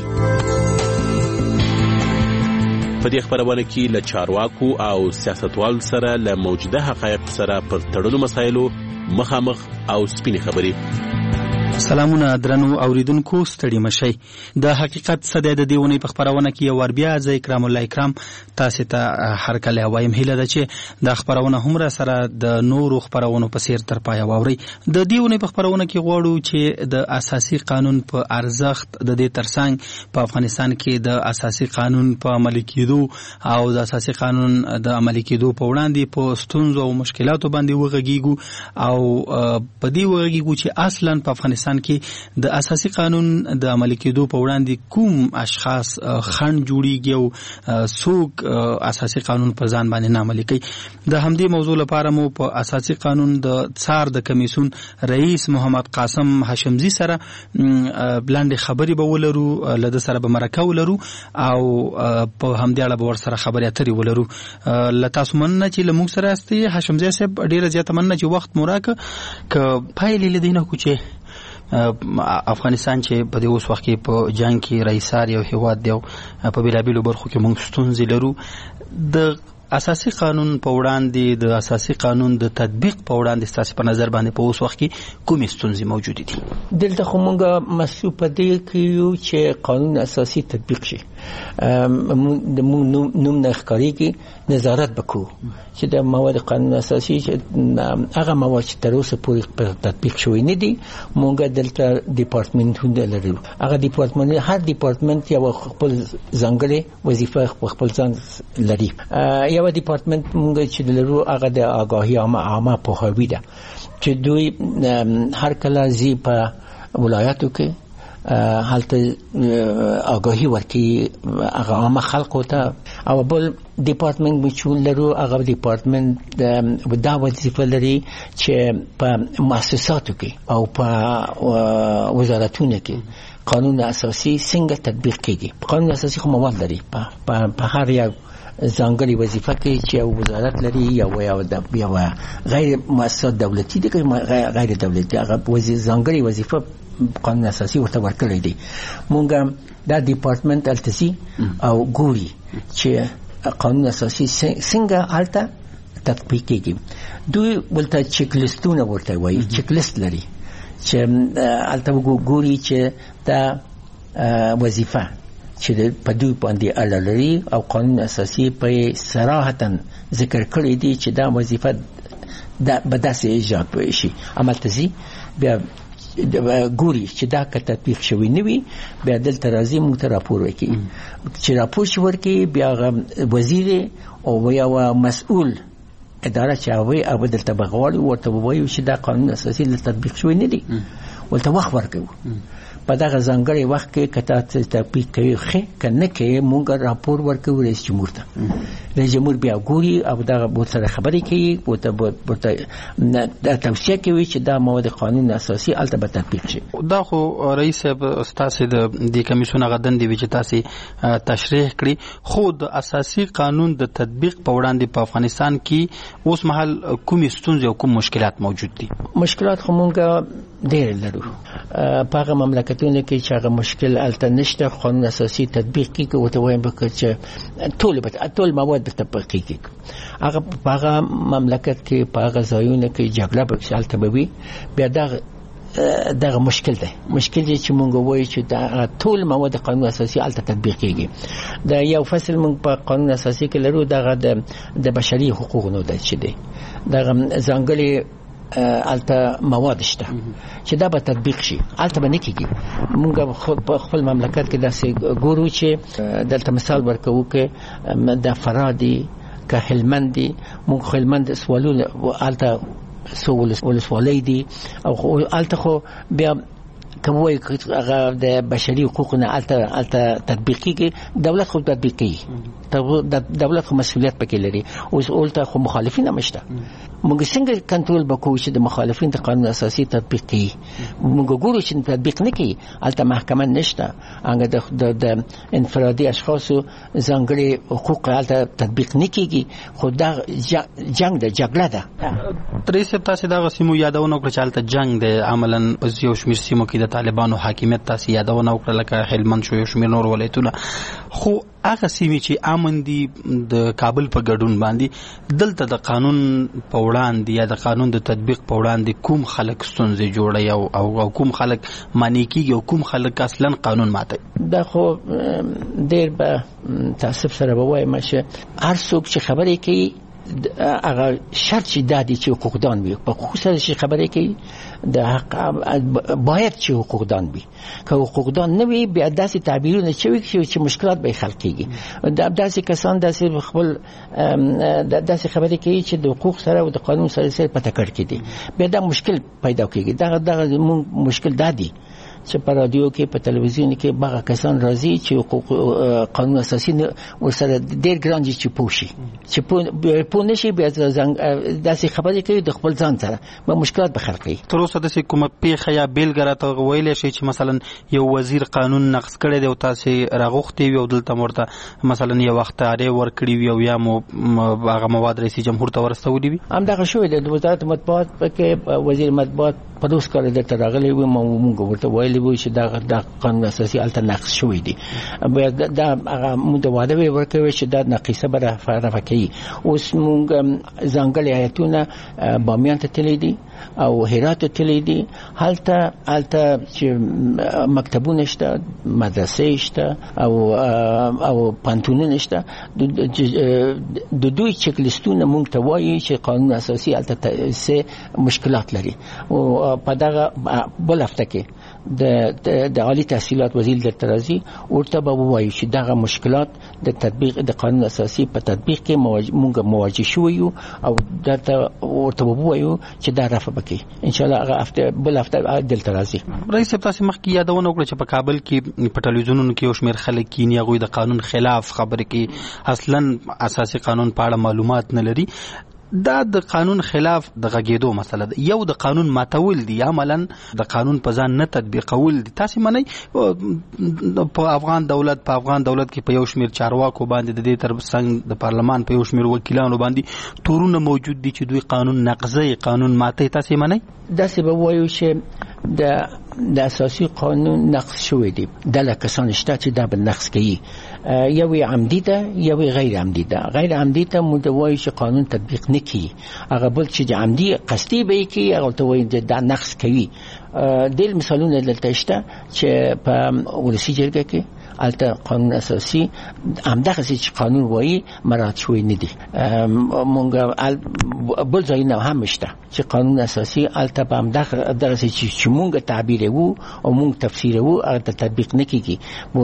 په دې خبرونه کې له چارواکو او سیاستوالو سره له موجوده حقایق سره پر تړلو مسایلو مخامخ او سپینې خبرې. سلامونه درنو اوریدونکو، ستړي مشئ. د حقیقت څه دی د دې ونې په خبرونه کې یو ور بیا زه اکرام الله اکرام تاسو ته هر کله وایم هیله ده چې د خبرونه هم را سره د نورو خبرونو په سیر تر پای واوري. د دې ونې په خبرونه کې غواړو چې د اساسي قانون په ارزښت د دې ترڅنګ په افغانستان کې د اساسي قانون په عملي کېدو او د اساسي قانون د عملي کېدو په وړاندې په ستونزو او مشکلاتو باندې وغږیږو او په دې وغږیږو چې اصلا په افغانستان کې د اساسي قانون د عملي کېدو په وړاندې کوم اشخاص خنډ جوړیږي او څوک اساسي قانون په ځان باندې نه عملي کوي. د همدې موضوع لپاره مو په اساسي قانون د څار د کمیسیون رئیس محمد قاسم هاشمزي سره بلاندې خبرې به ولرو، له سره به مرکه ولرو او په همدې اړه به ورسره خبرې اترې ولرو. له تاسو مننه چې له موږ سره یاستئ. هاشمزي صاحب ډېره زیاته مننه چې وخت مو راکړه. که پایلې له دې نه کو چې افغانستان چې په دې اوس وخت کې په جنگ کې رئیسار یو هیواد دی او په بیلابیلو برخو کې موږ ستونزې لرو، د اساسي قانون په وړاندې د اساسي قانون د تطبیق په وړاندې ستاسو په نظر باندې په اوس وخت کې کومې ستونزې موجود دي؟ دلته خو موږ مسؤل په دې کې یو چې قانون اساسي تطبیق شي. د موږ نوم نه ښکارېږي نظارت وکړو چې د مواد قانون اساسي چې هغه مواد چې تر اوسه پورې په تطبیق شوي نه دي. موږ دلته ډیپارټمنټونه لرو. هغه ډیپارټمنټ هر ډیپارټمنټ یو خپل ځانګړې وظیفه خپل ځان لري. یو ډیپارټمنټ موږ چې لرو هغه د آگاهي عامه پوهاوی ده چې دوی هر کله زی په ولایتو کې هلته آگاهي ورکي هغه عامه خلکو ته. او بل ډیپارټمنټ مچول لرو، هغه ډیپارټمنټ دا وظیفه لري چې په مؤسساتو کې او په وزارتونو کې قانون اساسي څنګه تطبیق کیږي. قانون اساسي خو مواد لري په هر یو ځانګړي وظیفه کې چې یو وزارت لري یا یو غیر مؤسسات دولتي دي غیر دولتي هغه ځانګړي وظیفه قانون اساسي ورته ورکړی دی. مونږ دا ډیپارټمنټ التسي او ګوري چې قانون اساسي څنګه حالته تطبیق کیږي. دوی ولته چیک لیستونه ورته وایي، چیک لیست لري چې الته ګوري چې دا وظیفه چې په دوی باندې اړه لري او قانون اساسي په صراحتاً ذکر کړی دی چې دا وظیفه دا به داسې اجرا شي. عملتزي بیا ګوري چې دا که تطبیق شوی نه وي، بیا دلته راځي موږ ته راپور ورکوي. چې راپور شي ورکوي بیا وزیر او یا مسؤول اداره چې هغوی هغه دلته به غواړي ورته ووایو چې دا قانون اساسي دلته تطبیق شوی نه دی، ورته وخت ورکوو. په دغه ځانګړي وخت کې که تاسو تطبیق کوي ښه، که نه کوي موږ راپور ورکوو رئیس جمهور ته. رئیس جمهور بیا ګوري او دغه ورسره خبرې کوي، ورته توصیه کوي چې دا مواد قانون اساسي هلته به تطبیق شي. دا خو رئیس صاحب ستاسې د دې کمیسیون هغه دندې وي چې تاسې تشریح کړي، خو د اساسي قانون د تطبیق په وړاندې په افغانستان کې اوس مهال کومې ستونزې او کوم مشکلات موجود دي؟ مشکلات خو موږ ډېر لرو په هغه مملکتونو کې چې هغه مشکل هلته نشته. قانون اساسي تطبیق کېږي، ورته وایم چې ټول ټول مواد به تطبیق کېږي. هغه په هغه مملکت کې په هغه ځایونو کې جګړه به هلته به وي، بیا دغه دغه مشکل دی. مشکل دی چې مونږ وایو چې دا ټول مواد قانون اساسي هلته تطبیق کېږي. دا یو فصل مونږ په قانون اساسي کې لرو، دغه د بشري حقوقو دی چې دی دغه ځانګړي الته مواد شته چې دا به تطبیق شي، الته به نه کېږي. موږ په خپل مملکت کې داسې ګورو چې دلته مثال ورکوو کې د فراه دي که هلمند دي. موږ هلمند سوالونه الته څو ولسوالۍ دي او الته خو بیا کوم وایي هغه د بشري حقوقو نه الته الته تطبیق کېږي. دولت خو تطبیق کوي، دولت خو مسؤلیت پکې لري. اوس الته خو مخالفین هم شته. موږ څنګه کنټرول وکړو چې د مخالفین د قانون اساسي تطبیق کوي؟ موږ ګورو چې تطبیق نه کوي، الته محکمه نشته، هغه د انفرادي اشخاصو ځانګړي حقوق الته تطبیق نه کېږي. خو دا جنگ ده، جګړه ده. رئیس صاحب تاسې دغه سیمو یادونه وکړه چې هلته جنگ دی، عملاً یو شمېر سیمو کې د طالبانو حاکمیت تاسې یادونه وکړه، لکه هلمند شو، یو شمېر نور ولایتونه. خو هغه سیمې چې امن دي د کابل په ګډون باندې، دلته د قانون په وړاندې یا د قانون د تطبیق په وړاندې کوم خلک ستونزې جوړوي او کوم خلک معنی کېږي او کوم خلک اصلا قانون ماتوي؟ دا خو ډېر به تاسف سره به وایم چې هر څوک چې خبرې کوي هغه شرط چې دا دی چې حقوقدان وي. په حقوق سره چې خبرې کوي د حق باید چې حقوقدان وي. که حقوقدان نه وي بیا داسې تعبیرونه شوي چې مشکلات به خلق کېږي. داسې کسان داسې خپل داسې خبرې کوي چې د حقوق سره او د قانون سره سره په ټکر کې دي، بیا دا مشکل پیدا کېږي. دغه دغه مشکل دا دی چې په رادیو کې په تلویزیون کې باغه کسان راځي چې قانون اساسي ورسره ډېر ګران دي چې پوښي چې په نشي بیا داسې خبرې کوي د خپل ځان سره به مشکلات به خلق کوي. تر اوسه داسې کومه پیښه یا بیلګه راته ویلی شي چې مثلا یو وزیر قانون نقض کړی دی او تاسې راغوښتې وي او دلته ورته مثلا یو وخت اره ورکړي وي او یا مو هغه مواد رئیس جمهور ته ورسولي وي؟ همدغه شوی دی. د وزارت مطبوعات کې وزیر مطبوعات په دوس کال دلته راغلی وي، موږ ورته ویلي وو چې دا د قانون اساسي هلته نقض شوی دی. دا هغه موږ واده ورکوي چې دا نقیصه به رفع کوي. اوس موږ ځانګړي هیئتونه بامیان ته تللی دي او هرات ته تللی دي. هلته هلته چې مکتبونه شته، مدرسې شته او او پانتونونه شته. د دوی چک لیستونه موږ ته وایي چې قانون اساسي هلته څه مشکلات لري. او په دغه بل هفته کې د د عالی تحصیلات وزیر د ترازی ورته به وایي چې دغه مشکلات د تطبیق د قانون اساسي په تطبیق کې مونږ مواجه شو یو او درته ورته وایو چې دا رافه بکی ان شاء الله هغه هفته بل هفته د ترازی. رئیس صاحب تاسو مخکې یادونه وکړه چې په کابل کې په ټلویزیونونو کې یو شمېر خلک کینی هغوی د قانون خلاف خبرې کوي، اصلا اساسي قانون په اړه معلومات نه لري. دا د قانون خلاف د غږېدو مسله ده، یو د قانون ماتول دي، عملاً د قانون په ځان نه تطبیقول دي. تاسو منئ په افغان دولت په افغان دولت کې په یو شمېر چارواکو باندې د دې ترڅنګ د پارلمان په یو شمېر وکیلانو باندې تورونه موجود دي چې دوی قانون نقضي، قانون ماتي. تاسو منئ داسې به وایو چې د د اساسي قانون نقض شوی دی، دله کسان شته چې دا به نقض کوي، یو عمدي ده یو غیر عمدي ده. غیر عمدي ته موږ وایو چې قانون تطبیق نه کوي، هغه بل چې عمدي قصدي به کوي هغه ته وایي دا نقض کوي. د مثالونه دلته شته چې په ولسی جرګه کې البته قانون اساسي همدغه چې قانون وایي مراعات شوی نه دي. مونږ بل ځای نه هم شته چې قانون اساسي البته په همدغه دغه چې مونږ تعبیر وو او مونږ تفسیر وو هغه تطبیق نه کیږي.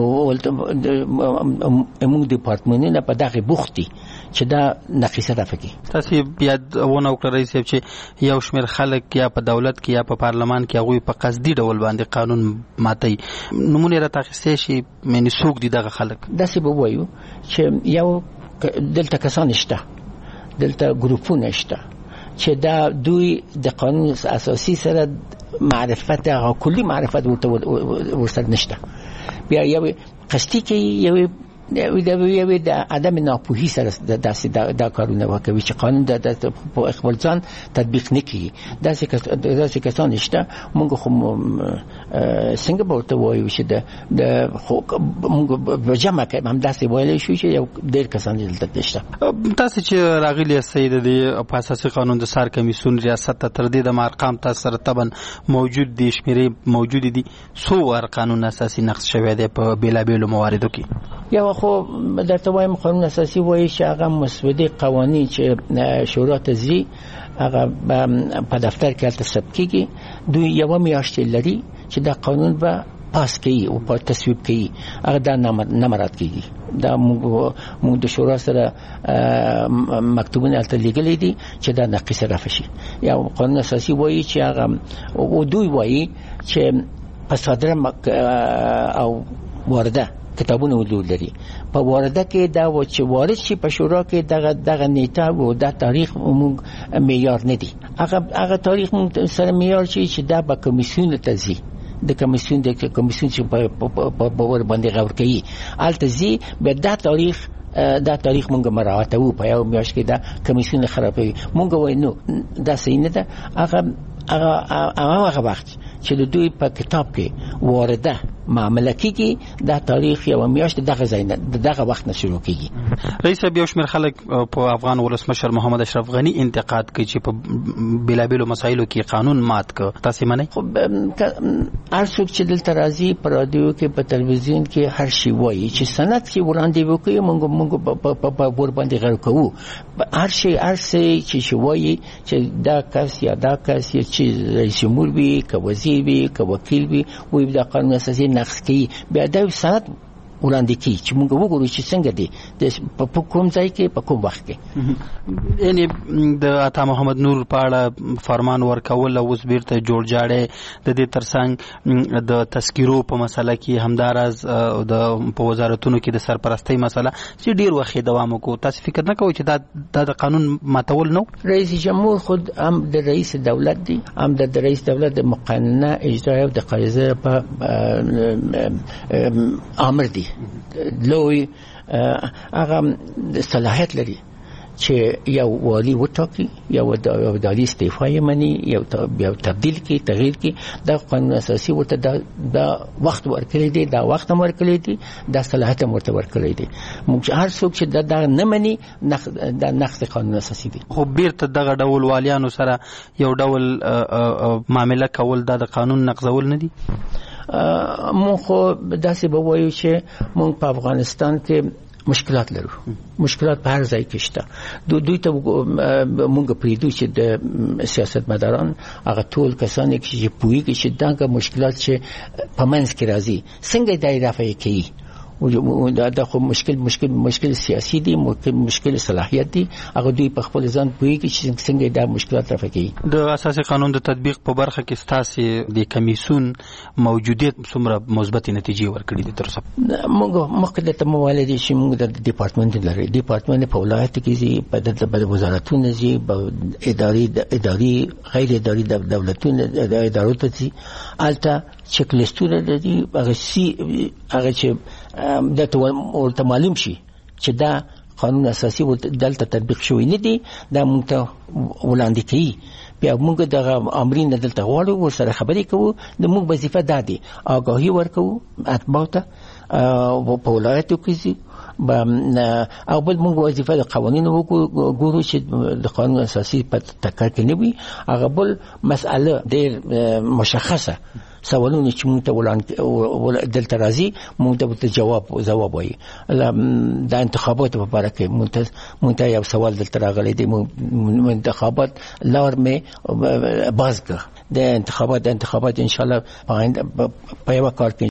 مونږ ډپارټمنټونه په دغه بوختي چې دا نقیصه ده فکر. تاسو بیا ونه وکړئ رئیس صاحب چې یو شمېر خلک یا په دولت کې یا په پارلمان کې هغوی په قصدي ډول باندې قانون ماتي. نمونه راته اخیستی شي یعنې څوک دي دغه خلک؟ داسې به وایو چې یو دلته کسان شته، دلته ګروپونه شته چې دا دوی د قانون اساسي سره معرفت هغه کلي معرفت ورسره نشته. بیا یو قصدي کوي، یو یو د عدم ناپوهي سره داسې دا کارونه وکوي چې قانون د خپل ځان تطبیق نه کوي. داسې کسان شته. موږ خو څنګه به ورته وایو چې د موږ په جمع کې هم داسې ویلی شو چې یو ډېر کسان دلته شته. تاسو چې راغلي یاستئ د دې په اساسي قانون د سار کمیسیون ریاست ته تر دې د ارقام تاسو سره طبعا موجود دي، شمیرې موجود دي، څو قانون اساسي نقض شوی دی په بېلابېلو مواردو کې؟ یو خو درته وایم قانون اساسي وایي چې هغه مسودې قوانین چې شورا ته ځي هغه په دفتر کې هلته ثبت کېږي، دوی یوه میاشت لري چې دا قانون به پاس کوي او په تصویب کوي، هغه دا نه مراعات کېږي. دا موږ د شورا سره مکتوبونه هلته لیږلي دي چې دا نقیصه رافع شي. یا قانون اساسي وایي چې هغه او دوی وایي چې په صادره او وارده کتابونه وجود لري. په وارده کې دا و چې وارد شي په شورا کې دغه دغه نیټه او د تاریخ موږ معیار نه دي. هغه هغه تاریخ موږ سره معیار شي چې دا به کمیسیون ته ځي، د کمیسیون د کمیسیون چې په ور باندې غور کوي الته ځي به دا تاریخ دا تاریخ مونږ مراعاتو په یو میاشت کې دا کمیسیون خرابوي. مونږ وایو نو دا صحیح نه ده. هغه هغه هغه وخت چې د دوی په کتاب کې وارده معامله کېږي دا تاریخ یو میاشت دغه ځای نه دغه وخت نه شروع کېږي. رئیس صاحب یو شمېر خلک په افغان ولسمشر محمد اشرف غني انتقاد کوي چې په بېلابېلو مسایلو کې قانون مات کړ. تاسو منئ؟ خو هر څوک چې دلته راځي په رادیو کې په تلویزیون کې هر شي وایي چې سند کې وړاندې وکړي موږ موږ په ور باندې غږ کوو. هر شي هر څه چې وایي چې دا کس یا دا کس چې رئیس جمهور وي که وزیر وي که وکیل وي وایي دا قانون اساسي نقض کوي، بیا دا سند وړاندې کوي چې موږ وګورو چې څنګه دی په کوم ځای کې په کوم وخت کې. یعنی د عطا محمد نور په اړه فرمان ورکول او اوس بیرته جوړ جاړی د دې ترڅنګ د تذکیرو په مسله کې همداراز د په وزارتونو کې د سرپرستۍ مسله چې ډیر وخت دوام وکړو. تاسو فکر نه کوئ چې دا د قانون ماتول نو؟ رئیس جمهور خود هم د رئیس دولت دی، هم د رئیس دولت د مقننه اجرایی او د قاضي په امر دی. لوی هغه صلاحیت لري چې یو والی وټاکي، یو د والی استعفا مني، یو یو تبدیل کی تغییر کی. دا قانون اساسي ورته دا وخت ورکړي دي، دا وخت ورکړي دي، دا صلاحیت ورته ورکړي دي. موږ هر څوک چې دا نه مني دا نقض قانون اساسي دي. خو بیرته دغه ډول والیانو سره یو ډول معامله کول دا د قانون نقضول نه دي. مونږ خو داسې به وایو چې مونږ په افغانستان کې مشکلات لرو مشکلات په هر ځای کې شته دوی ته مونږ پریدو چې د سیاستمداران هغه ټول کسان چې پوهیږي چې دا مشکلات چې په منځ کې راځي څنګه دای رافع کوي دا خو مشکل مشکل مشکل سیاسي دي مشکل صلاحیت دي هغه دوی په خپل ځان پوهیږي چې څنګه دا مشکلات رافع کوي د اساسي قانون د تطبیق په برخه کې ستاسو د کمیسون موجودیت څومره مثبت نتیجې ورکړي دي تر اوسه موږ مخکې ته موالي دي چې موږ د ډپارټمنټ لري ډپارټمنټ په ولایت کې زی په د وزارتونو زی په اداري اداري غیر اداري دولتونو د ادارو ته زی الته چک لیستونه د دې هغه سي هغه چې د ته معلوم شي چې دا قانون اساسي دلته تطبیق شوی نه دی دا موږ ته وړاندې کوي بیا موږ د امرین دلته غواړو ورسره خبرې کوو د موږ وظیفه دا دی آگاهي ورکوو اتباع ته په ولایتو کې او بل موږ وظیفه د قوانینو وګورو چې د قانون اساسي په تکر کې نه وي هغه بل مسأله ډېر مشخصه سوالونه چې موږ ته وړاندې دلته راځي موږ ته جواب جواب وایي د انتخاباتو په اړه کې موږ ته یو سوال دلته راغلی دی انتخابات لار مې باز کړ د انتخابات د انتخابات ان شاء الله په یو کار کې